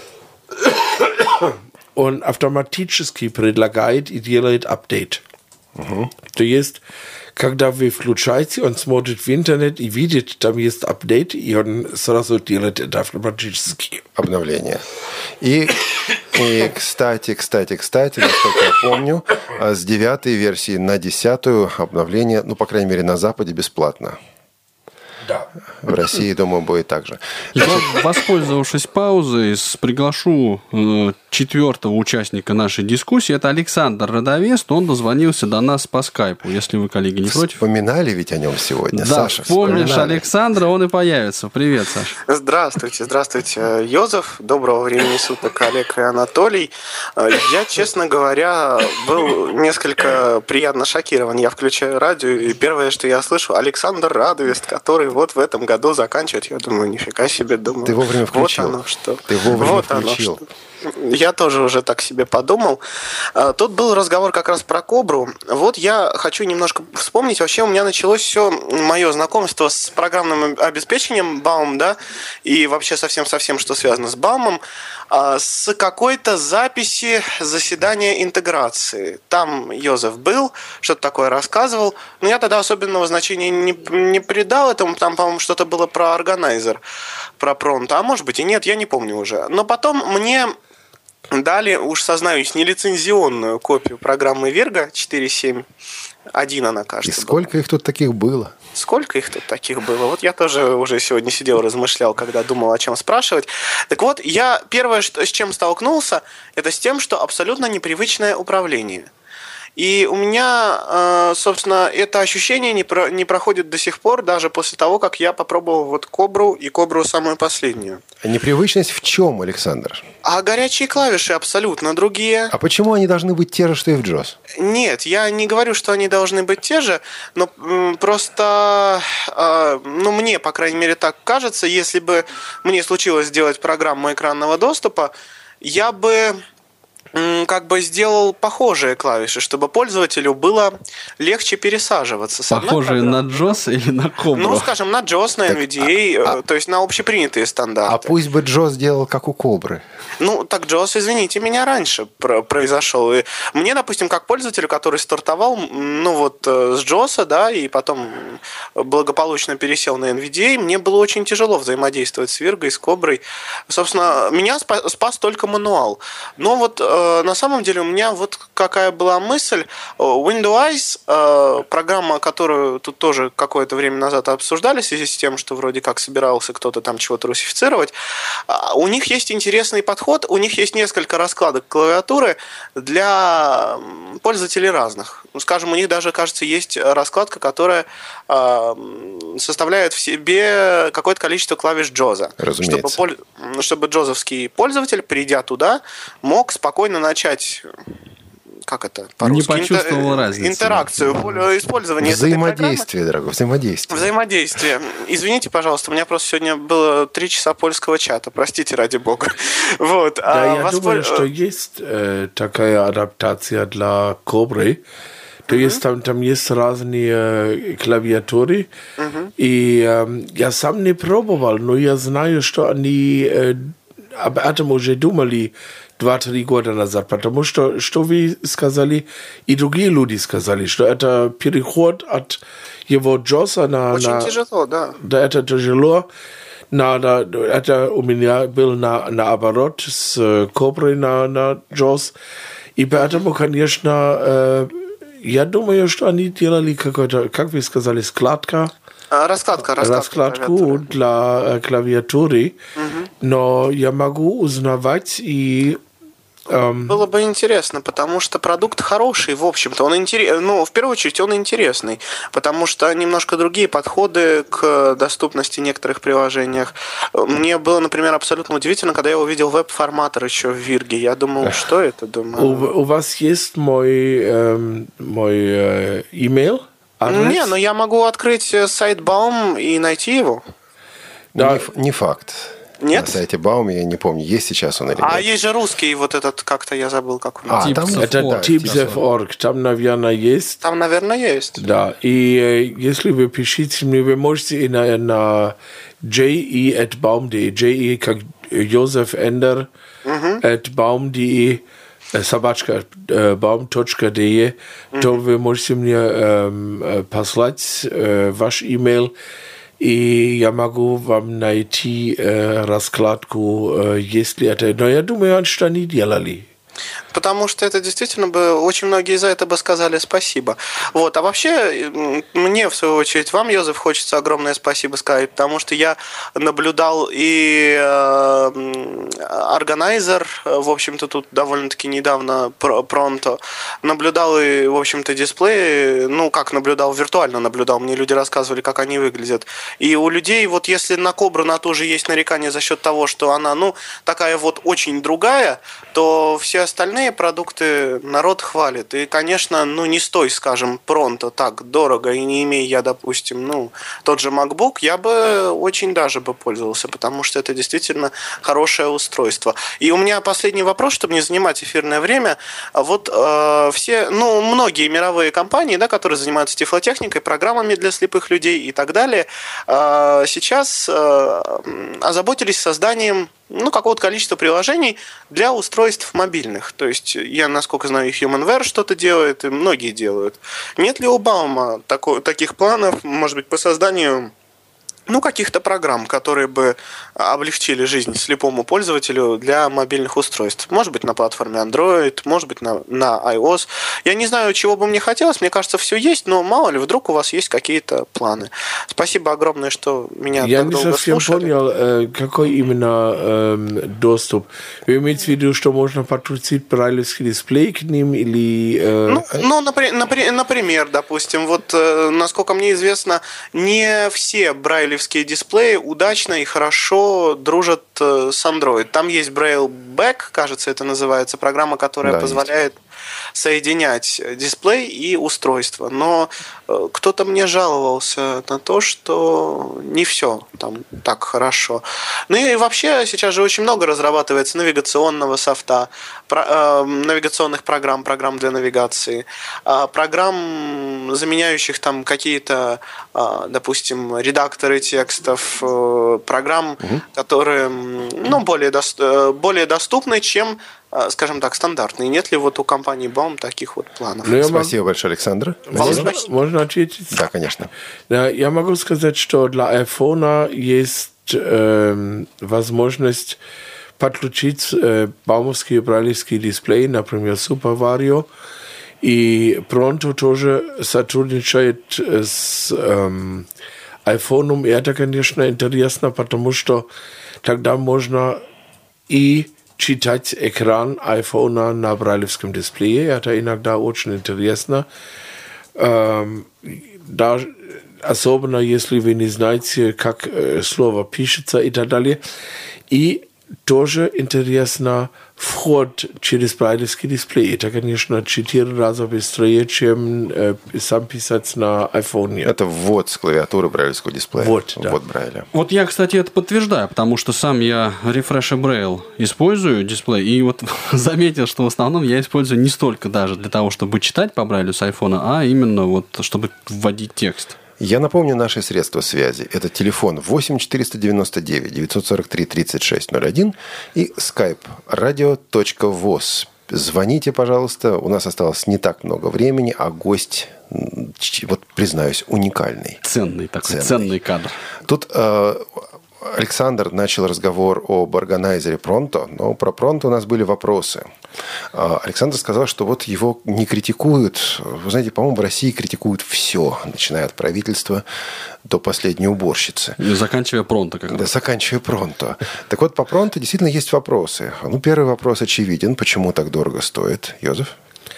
он автоматически предлагает и делает апдейт. Uh-huh. То есть, когда вы включаете, он смотрит в интернет и видит, там есть апдейт, и он сразу делает это автоматически. Обновление. И, и кстати, кстати, кстати, насколько я помню, с девятой версии на десятую обновление, ну, по крайней мере, на Западе бесплатно. Да. В России, думаю, будет так же. Воспользовавшись паузой, приглашу э, четвертого участника нашей дискуссии. Это Александр Родовест. Он дозвонился до нас по скайпу, если вы, коллеги, не против. Вспоминали ведь о нем сегодня, да, Саша. Помнишь вспоминали. Александра, он и появится. Привет, Саша. Здравствуйте, здравствуйте, Йозеф. Доброго времени суток, Олег и Анатолий. Я, честно говоря, был несколько приятно шокирован. Я включаю радио, и первое, что я слышу, Александр Родовест, который вот в этом году заканчивает. Я думаю, нифига себе, думаю. Ты вовремя включил. Вот оно что. Ты вовремя вот включил. Оно, что. Я тоже уже так себе подумал. Тут был разговор как раз про Кобру. Вот я хочу немножко вспомнить. Вообще у меня началось все мое знакомство с программным обеспечением Baum, да, и вообще совсем-совсем, что связано с Baum'ом, с какой-то записи заседания интеграции. Там Йозеф был, что-то такое рассказывал. Но я тогда особенного значения не, не придал этому. Там, по-моему, что-то было про органайзер, про пронто. А может быть и нет, я не помню уже. Но потом мне дали, уж сознаюсь, нелицензионную копию программы Верго четыре семь один, она, кажется. И сколько была. Их тут таких было? Сколько их тут таких было? Вот я тоже уже сегодня сидел, размышлял, когда думал, о чем спрашивать. Так вот, я первое, что, с чем столкнулся, это с тем, что абсолютно непривычное управление. И у меня, собственно, это ощущение не, про, не проходит до сих пор, даже после того, как я попробовал вот Кобру и Кобру самую последнюю. А непривычность в чем, Александр? А горячие клавиши абсолютно другие. А почему они должны быть те же, что и в джоз? Нет, я не говорю, что они должны быть те же, но просто, ну, мне, по крайней мере, так кажется, если бы мне случилось сделать программу экранного доступа, я бы как бы сделал похожие клавиши, чтобы пользователю было легче пересаживаться. Похожие на джоз или на Кобру? Ну, скажем, на джоз, на эн ви ди эй, а, а, то есть на общепринятые стандарты. А пусть бы джоз сделал, как у Кобры. Ну, так джоз, извините меня, раньше произошел. И мне, допустим, как пользователю, который стартовал, ну, вот с джоса, да, и потом благополучно пересел на эн ви ди эй, мне было очень тяжело взаимодействовать с Виргой, с Коброй. Собственно, меня спас, спас только мануал. Но вот на самом деле у меня вот какая была мысль. Windows, программа, которую тут тоже какое-то время назад обсуждали в связи с тем, что вроде как собирался кто-то там чего-то русифицировать, у них есть интересный подход, у них есть несколько раскладок клавиатуры для пользователей разных. Ну, скажем, у них даже, кажется, есть раскладка, которая составляет в себе какое-то количество клавиш джоза. Разумеется. Чтобы, чтобы джозовский пользователь, придя туда, мог спокойно начать как это по-русски? Не почувствовал Интер... разницы. Интеракцию, поле использования. Взаимодействие, дорогой, взаимодействие. Взаимодействие. Извините, пожалуйста, у меня просто сегодня было три часа польского чата. Простите, ради бога. Вот. Да, а я воспол... думаю, что есть э, такая адаптация для Кобры. То uh-huh. есть там, там есть разные клавиатуры. Uh-huh. И э, я сам не пробовал, но я знаю, что они э, об этом уже думали два-три года назад, потому что, что вы сказали, и другие люди сказали, что это переход от его джоса на... Очень на, тяжело, да. Да, это тяжело. На, это у меня был на, наоборот с Коброй на, на джос. И поэтому, конечно, э, я думаю, что они делали какой-то, как вы сказали, складка. Раскладка, раскладка раскладку для э, клавиатуры. Угу. Но я могу узнавать и... Um... Было бы интересно, потому что продукт хороший, в общем-то. Он интерес... Ну, в первую очередь, он интересный, потому что немножко другие подходы к доступности некоторых приложениях. Мне было, например, абсолютно удивительно, когда я увидел веб-форматор еще в Вирге. Я думал, что это? Думаю... У, у вас есть мой, эм, мой э, email? Адрес? Не, но я могу открыть сайт Baum и найти его. Да. Не, не факт. Нет? На сайте Baum, я не помню, есть сейчас он или нет. А есть же русский, вот этот, как-то я забыл, как он. А, там это tips точка org, там, наверное, есть. Там, наверное, есть. Да, и э, если вы пишите мне, вы можете на, на je at baum punkt de, je как Josef Ender, uh-huh. at baum punkt de, собачка baum точка de, uh-huh. то вы можете мне э, послать э, ваш email, и я могу вам найти э, раскладку, э, если это... Но я думаю, что они делали. Потому что это действительно бы, очень многие за это бы сказали спасибо. Вот. А вообще, мне, в свою очередь, вам, Йозеф, хочется огромное спасибо сказать, потому что я наблюдал и Organizer, в общем-то, тут довольно-таки недавно, Pronto, наблюдал и, в общем-то, дисплеи, ну, как наблюдал, виртуально наблюдал, мне люди рассказывали, как они выглядят. И у людей, вот если на Кобру на тоже есть нарекание за счет того, что она, ну, такая вот очень другая, то все остальные продукты народ хвалит. И, конечно, ну не стой, скажем, Pronto так дорого, и не имея я, допустим, ну, тот же MacBook, я бы очень даже бы пользовался, потому что это действительно хорошее устройство. И у меня последний вопрос, чтобы не занимать эфирное время. Вот э, все, ну, многие мировые компании, да, которые занимаются тифлотехникой, программами для слепых людей и так далее, э, сейчас э, озаботились созданием ну, какого-то количества приложений для устройств мобильных. То есть, я, насколько знаю, и HumanWare что-то делает, и многие делают. Нет ли у Баума тако, таких планов, может быть, по созданию ну, каких-то программ, которые бы облегчили жизнь слепому пользователю для мобильных устройств? Может быть, на платформе Android, может быть, на, на iOS. Я не знаю, чего бы мне хотелось. Мне кажется, все есть, но мало ли, вдруг у вас есть какие-то планы. Спасибо огромное, что меня Я так не долго совсем слушали. понял, какой именно э, доступ. Вы имеете в виду, что можно подключить брайлевский дисплей к ним или... Э... Ну, ну напри- напри- например, допустим, вот, э, насколько мне известно, не все брайлевские дисплеи удачно и хорошо дружат э, с Android. Там есть Braille Back, кажется, это называется, программа, которая да, позволяет есть. соединять дисплей и устройство. Но э, кто-то мне жаловался на то, что не все там так хорошо. Ну и вообще сейчас же очень много разрабатывается навигационного софта, про, э, навигационных программ, программ для навигации, э, программ, заменяющих там какие-то, э, допустим, редакторы текстов, э, программ, угу. которые ну, более, до, более доступны, чем скажем так, стандартные. Нет ли вот у компании Baum таких вот планов? Ну, спасибо большое, Александр. Можно, можно ответить? Да, конечно. Я могу сказать, что для айфона есть э, возможность подключить э, баумовские брайлевские дисплеи, например, Super Vario. И Pronto тоже сотрудничает с э, айфоном. И это, конечно, интересно, потому что тогда можно и читать экран айфона на брайлевском дисплее. Это иногда очень интересно. Эм, даже, особенно если вы не знаете, как э, слово пишется и так далее. И тоже интересно вход через брайлевский дисплей. Это, конечно, четыре раза быстрее, чем э, сам писать на айфоне. Это ввод с клавиатуры брайлевского дисплея. Вот, да. Ввод Брайля. Вот я, кстати, это подтверждаю, потому что сам я Refresh Braille использую дисплей, и вот заметил, что в основном я использую не столько даже для того, чтобы читать по Брайлю с айфона, а именно вот чтобы вводить текст. Я напомню наши средства связи. Это телефон восемь четыреста девяносто девять девятьсот сорок три тридцать шесть ноль один и skype radio.voz. Звоните, пожалуйста. У нас осталось не так много времени, а гость, вот признаюсь, уникальный. Ценный такой, ценный, ценный кадр. Тут э, Александр начал разговор об органайзере Pronto, но про Pronto у нас были вопросы. Александр сказал, что вот его не критикуют. Вы знаете, по-моему, в России критикуют все, начиная от правительства до последней уборщицы. И заканчивая Pronto. Как да, заканчивая Pronto. Так вот, по Pronto действительно есть вопросы. Ну, первый вопрос очевиден. Почему так дорого стоит? Йозеф?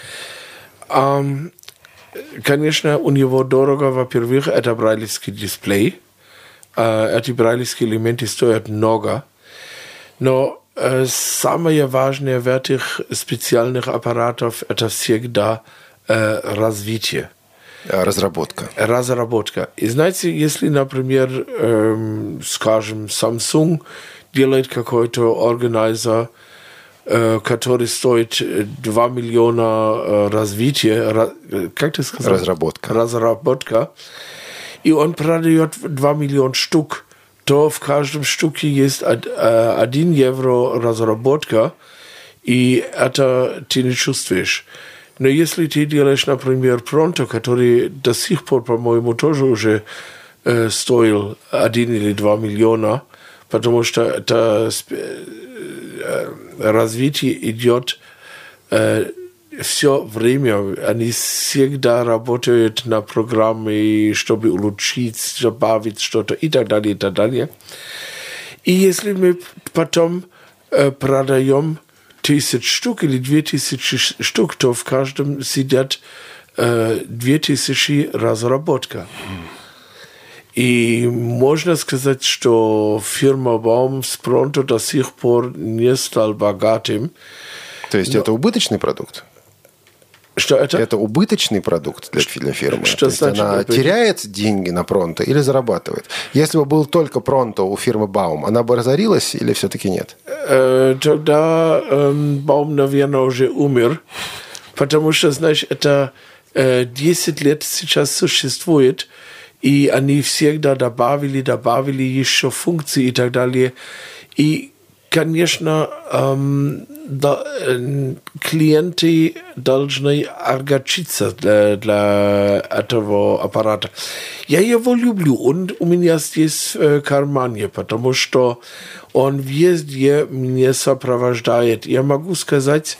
Um, конечно, у него дорого, во-первых, это брайлевский дисплей. Uh, эти брайлевские элементы стоят много. Но самое важное в этих специальных аппаратах это всегда э, развитие. Разработка. Разработка. И знаете, если, например, эм, скажем, Samsung делает какой-то органайзер, э, который стоит два миллиона э, развития, ra- как ты сказал? Разработка. Разработка. И он продает два миллиона штук. То в каждом штуке есть один евро разработка, и это ты не чувствуешь. Но если ты делаешь, например, Pronto, который до сих пор, по-моему, тоже уже э, стоил один или два миллиона, потому что это э, развитие идет э, все время. Они всегда работают на программе, чтобы улучшить, добавить что-то и так далее, и так далее. И если мы потом э, продаем тысяч штук или две тысячи штук, то в каждом сидят э, две тысячи разработка. И можно сказать, что фирма Baum с Pronto до сих пор не стал богатым. То есть но... это убыточный продукт? Что это? Это убыточный продукт для, для фирмы. Что То есть значит она убыточный? теряет деньги на Pronto или зарабатывает? Если бы был только Pronto у фирмы Baum, она бы разорилась или все-таки нет? Э, тогда э, Baum, наверное, уже умер, потому что, знаешь, это э, десять лет сейчас существует, и они всегда добавили, добавили еще функции и так далее. И, конечно, эм, да, э, клиенты должны огорчиться для, для этого аппарата. Я его люблю, он у меня здесь в кармане, потому что он везде меня сопровождает. Я могу сказать,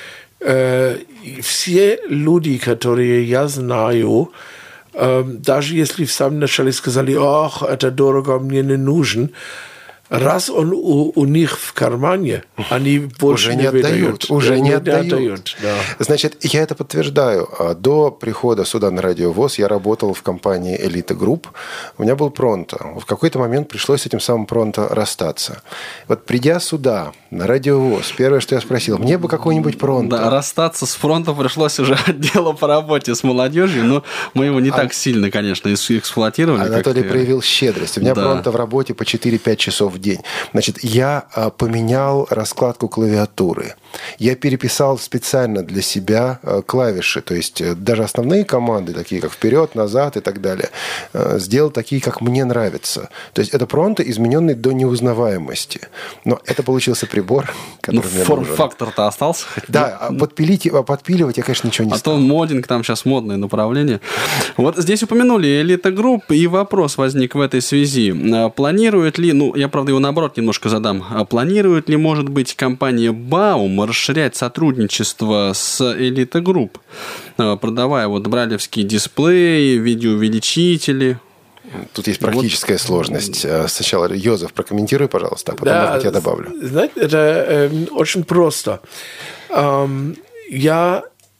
э, все люди, которые я знаю, э, даже если в самом начале сказали, ах, это дорого, мне не нужен, раз он у, у них в кармане, они больше уже не, не отдают. отдают. Уже не отдают. отдают да. Значит, я это подтверждаю. До прихода сюда на Радио ВОС я работал в компании «Элита Групп». У меня был Pronto. В какой-то момент пришлось с этим самым Pronto расстаться. Вот придя сюда, на Радио ВОС, первое, что я спросил, мне бы какой-нибудь Pronto. Да, расстаться с Pronto пришлось уже отделу по работе с молодежью, но мы его не а... так сильно, конечно, эксплуатировали. Анатолий как... проявил щедрость. У меня да. Pronto в работе по четыре-пять часов в день. Значит, я а, поменял раскладку клавиатуры. Я переписал специально для себя а, клавиши, то есть даже основные команды, такие как вперед, назад и так далее, а, сделал такие, как мне нравится. То есть это Pronto, измененный до неузнаваемости. Но это получился прибор, который ну, мне нужен. Форм-фактор-то остался. Да, ну, подпилить, подпиливать я, конечно, ничего не а стал. А то моддинг, там сейчас модное направление. Вот здесь упомянули «Элита Групп», и вопрос возник в этой связи. Планирует ли, ну, я, правда, его наоборот немножко задам, планирует ли, может быть, компания Baum расширять сотрудничество с «Элита Групп», продавая вот брайлевские дисплеи, видеоувеличители? Тут есть практическая вот. сложность. Сначала, Йозеф, прокомментируй, пожалуйста, а потом, да, может быть, я добавлю. Знаете, это э, очень просто. Эм, я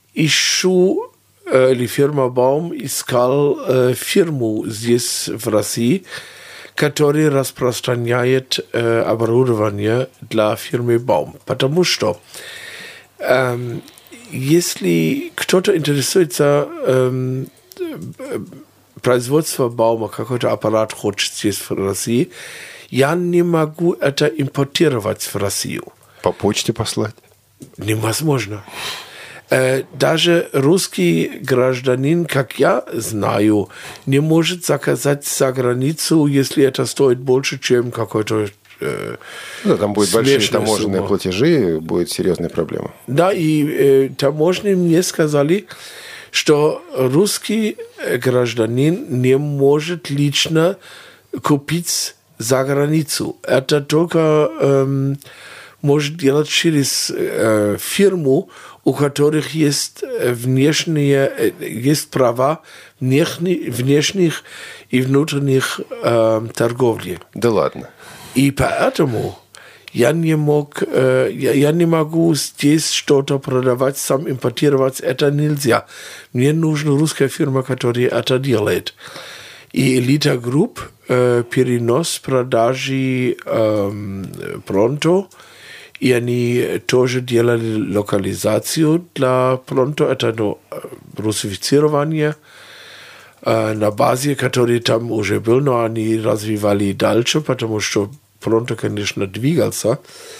ищу, э, или фирма Baum искал э, фирму здесь, в России, который распространяет э, оборудование для фирмы Baum. Потому что э, если кто-то интересуется э, производством Баума, какой-то аппарат хочет здесь в России, я не могу это импортировать в Россию. По почте послать? Невозможно. Э, даже русский гражданин, как я знаю, не может заказать за границу, если это стоит больше, чем какой-то э, да, там будут большие таможенные сумма. платежи, будет серьезная проблема. Да, и э, таможни мне сказали, что русский гражданин не может лично купить за границу. Это только эм, может делать через э, фирму, у которых есть внешние, э, есть права внешних, внешних и внутренних э, торговли. Да ладно. И поэтому я не мог, э, я, я не могу здесь что-то продавать, сам импортировать, это нельзя. Мне нужна русская фирма, которая это делает. И Elita Group э, перенос продажи э, Pronto, и они тоже делали локализацию для Pronto, это ну, русифицирование э, на базе, который там уже был, но они развивали дальше, потому что Pronto, конечно, двигался.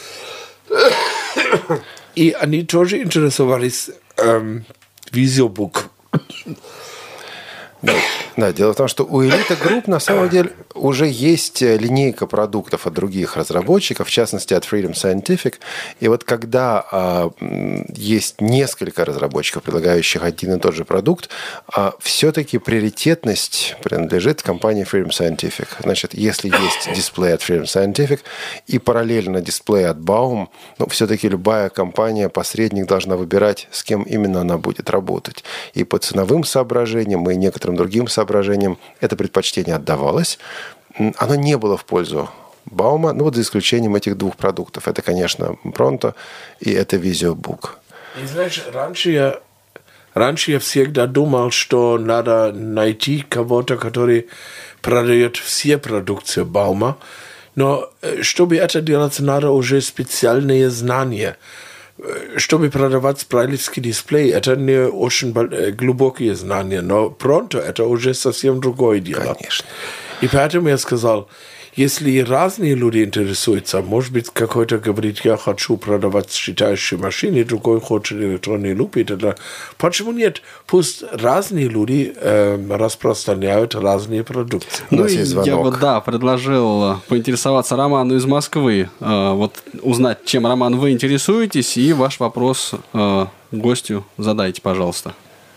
И они тоже интересовались эм, Visio-Book. Да, да, дело в том, что у Elita Group на самом деле уже есть линейка продуктов от других разработчиков, в частности от Freedom Scientific. И вот когда а, есть несколько разработчиков, предлагающих один и тот же продукт, а, все-таки приоритетность принадлежит компании Freedom Scientific. Значит, если есть дисплей от Freedom Scientific и параллельно дисплей от Baum, ну, все-таки любая компания, посредник, должна выбирать, с кем именно она будет работать. И по ценовым соображениям, и некоторым другим соображениям это предпочтение отдавалось. Оно не было в пользу Баума, ну вот за исключением этих двух продуктов. Это, конечно, Pronto и это Visio-Book. И знаешь, раньше я, раньше я всегда думал, что надо найти кого-то, который продает все продукции Баума, но чтобы это делать, надо уже специальные знания. Чтобы продавать брайлевский дисплей, это не очень глубокие знания, но Pronto это уже совсем другое дело. Конечно. И поэтому я сказал, если разные люди интересуются, может быть, какой-то говорит, я хочу продавать считающие машины, другой хочет электронные лупы, тогда почему нет? Пусть разные люди э, распространяют разные продукты. Ну, и я бы, да, предложил поинтересоваться Роману из Москвы, э, вот узнать, чем, Роман, вы интересуетесь, и ваш вопрос э, гостю задайте, пожалуйста.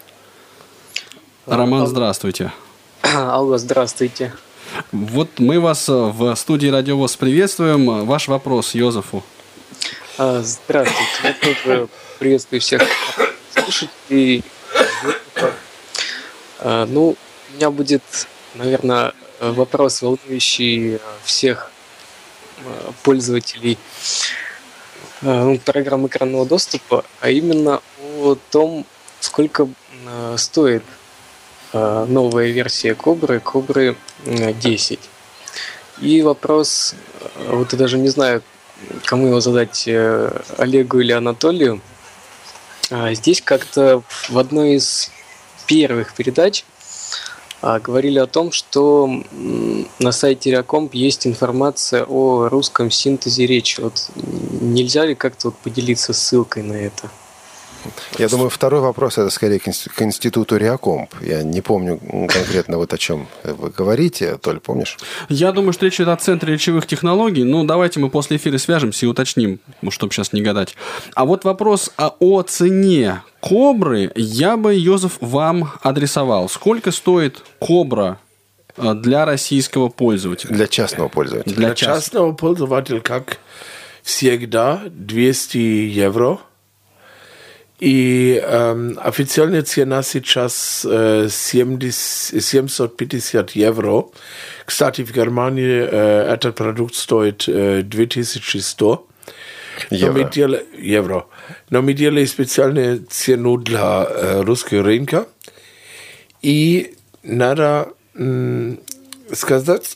Роман, здравствуйте. Алло, здравствуйте. Вот мы вас в студии Радио ВОС приветствуем. Ваш вопрос Йозефу. Здравствуйте. Я тоже приветствую всех слушателей. Ну, у меня будет, наверное, вопрос, волнующий всех пользователей программ экранного доступа, а именно о том, сколько стоит новая версия Кобры, Кобры десять. И вопрос, вот я даже не знаю, кому его задать, Олегу или Анатолию. Здесь как-то в одной из первых передач говорили о том, что на сайте Реакомп есть информация о русском синтезе речи. Вот нельзя ли как-то вот поделиться ссылкой на это? Я думаю, второй вопрос это скорее к институту Реакомп. Я не помню конкретно вот о чем вы говорите. Толь, помнишь? Я думаю, что речь идет о Центре речевых технологий. Ну, давайте мы после эфира свяжемся и уточним, чтобы сейчас не гадать. А вот вопрос о цене Кобры я бы, Йозеф, вам адресовал. Сколько стоит Кобра для российского пользователя? Для частного пользователя. Для, для частного пользователя, как всегда, двести евро. И э, официальная цена сейчас э, семьсот пятьдесят евро. Кстати, в Германии э, этот продукт стоит э, две тысячи сто евро. Но мы, дел... евро. Но мы делали специальную цену для э, русского рынка. И надо м, сказать,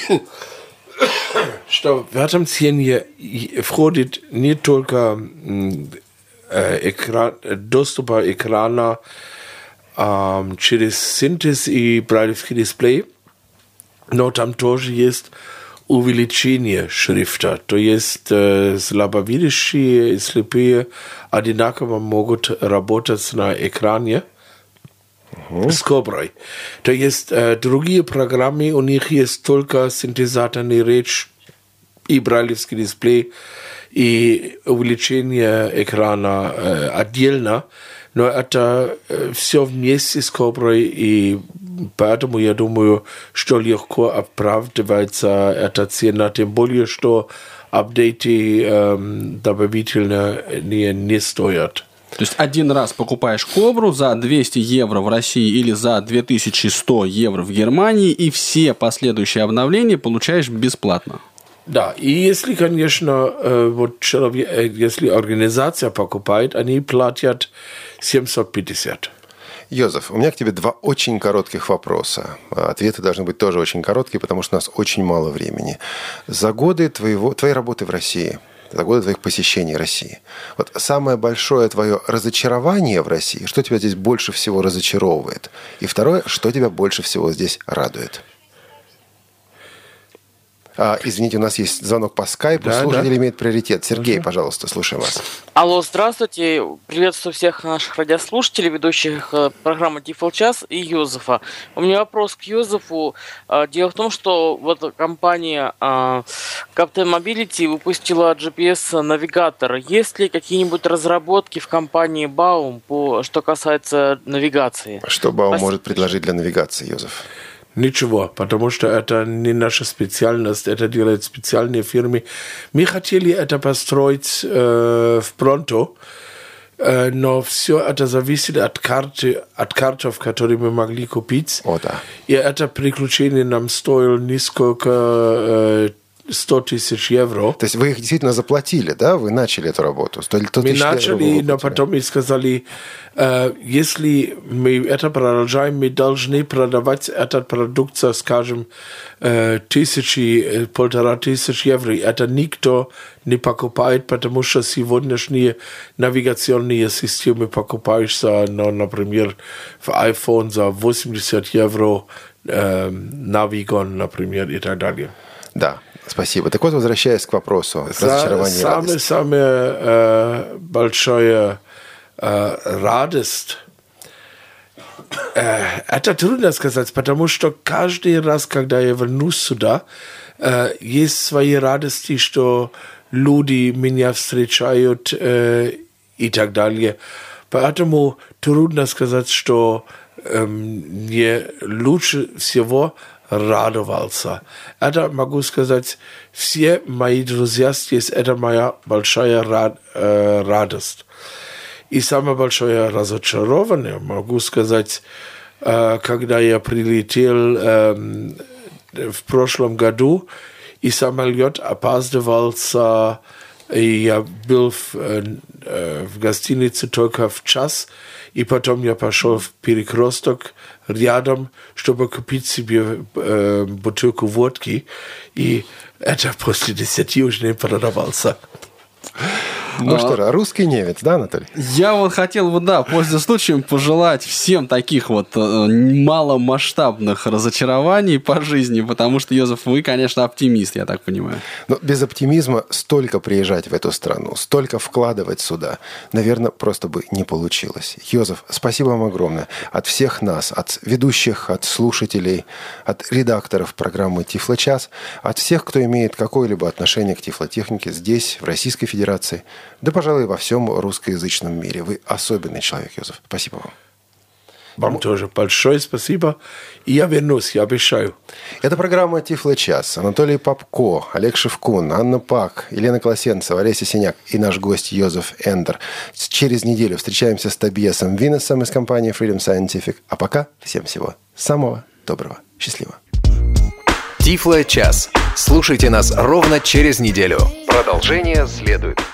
что в этом цене входит не только экран, доступ экрана э, через синтез и брайлевский дисплей, но там тоже есть увеличение шрифта. То есть э, слабовидящие и слепые одинаково могут работать на экране uh-huh. с Коброй. То есть э, другие программы, у них есть только синтезаторная речь и брайлевский дисплей, и увеличение экрана э, отдельно, но это э, все вместе с Коброй, и поэтому я думаю, что легко оправдывается эта цена, тем более, что апдейты э, добавительно не, не стоят. То есть один раз покупаешь Кобру за двести евро в России или за две тысячи сто евро в Германии, и все последующие обновления получаешь бесплатно. Да, и если, конечно, э, вот человек, э, если организация покупает, они платят семьсот пятьдесят. Йозеф, у меня к тебе два очень коротких вопроса. Ответы должны быть тоже очень короткие, потому что у нас очень мало времени. За годы твоего, твоей работы в России, за годы твоих посещений России, вот самое большое твое разочарование в России, что тебя здесь больше всего разочаровывает? И второе, что тебя больше всего здесь радует? А, извините, у нас есть звонок по скайпу. Да, слушатель да. имеет приоритет. Сергей, угу. пожалуйста, слушаем вас. Алло, здравствуйте. Приветствую всех наших радиослушателей, ведущих программы Тифлчас и Йозефа. У меня вопрос к Йозефу. Дело в том, что вот компания Captain Mobility выпустила джи пи эс-навигатор. Есть ли какие-нибудь разработки в компании Baum, по, что касается навигации? Что Baum Спасибо. может предложить для навигации, Йозеф? Ничего, потому что это не наша специальность, это делают специальные фирмы. Мы хотели это построить э, в Пронто, э, но все это зависит от карты, от картов, которые мы могли купить. О, да. И это приключение нам стоило несколько э, сто тысяч евро. То есть вы их действительно заплатили, да? Вы начали эту работу? Мы начали, но потом мы сказали, э, если мы это продолжаем, мы должны продавать этот продукт за, скажем, э, тысячи, полтора тысяч евро. Это никто не покупает, потому что сегодняшние навигационные системы покупаешь за, ну, например, в iPhone за восемьдесят евро, э, Navigon, например, и так далее. Да. Спасибо. Так вот, возвращаясь к вопросу разочарования и радости. Самая э, большая э, радость, э, это трудно сказать, потому что каждый раз, когда я вернусь сюда, э, есть свои радости, что люди меня встречают э, и так далее. Поэтому трудно сказать, что э, мне лучше всего радовался. Это, могу сказать, все мои друзья здесь, это моя большая рад, э, радость. И самое большое разочарование, могу сказать, э, когда я прилетел э, в прошлом году, и самолет опаздывался, и я был в, э, в гостинице только в час, и потом я пошел в перекресток рядом, чтобы купить себе э, бутылку водки, и это после десяти уже не продавался. Ну а, что, русский немец, да, Анатолий? Я вот хотел бы, да, пользуясь случаем, пожелать всем таких вот э, маломасштабных разочарований по жизни, потому что, Йозеф, вы, конечно, оптимист, я так понимаю. Но без оптимизма столько приезжать в эту страну, столько вкладывать сюда, наверное, просто бы не получилось. Йозеф, спасибо вам огромное. От всех нас, от ведущих, от слушателей, от редакторов программы «Тифлочас», от всех, кто имеет какое-либо отношение к тифлотехнике здесь, в Российской Федерации, да, пожалуй, во всем русскоязычном мире. Вы особенный человек, Йозеф. Спасибо вам. Вам тоже большое спасибо. И я вернусь, я обещаю. Это программа «Тифлочас». Анатолий Попко, Олег Шевкун, Анна Пак, Елена Колосенцева, Олеся Синяк и наш гость Йозеф Эндер. Через неделю встречаемся с Тобиасом Винесом из компании Freedom Scientific. А пока всем всего самого доброго. Счастливо. Тифлочас. Слушайте нас ровно через неделю. Продолжение следует.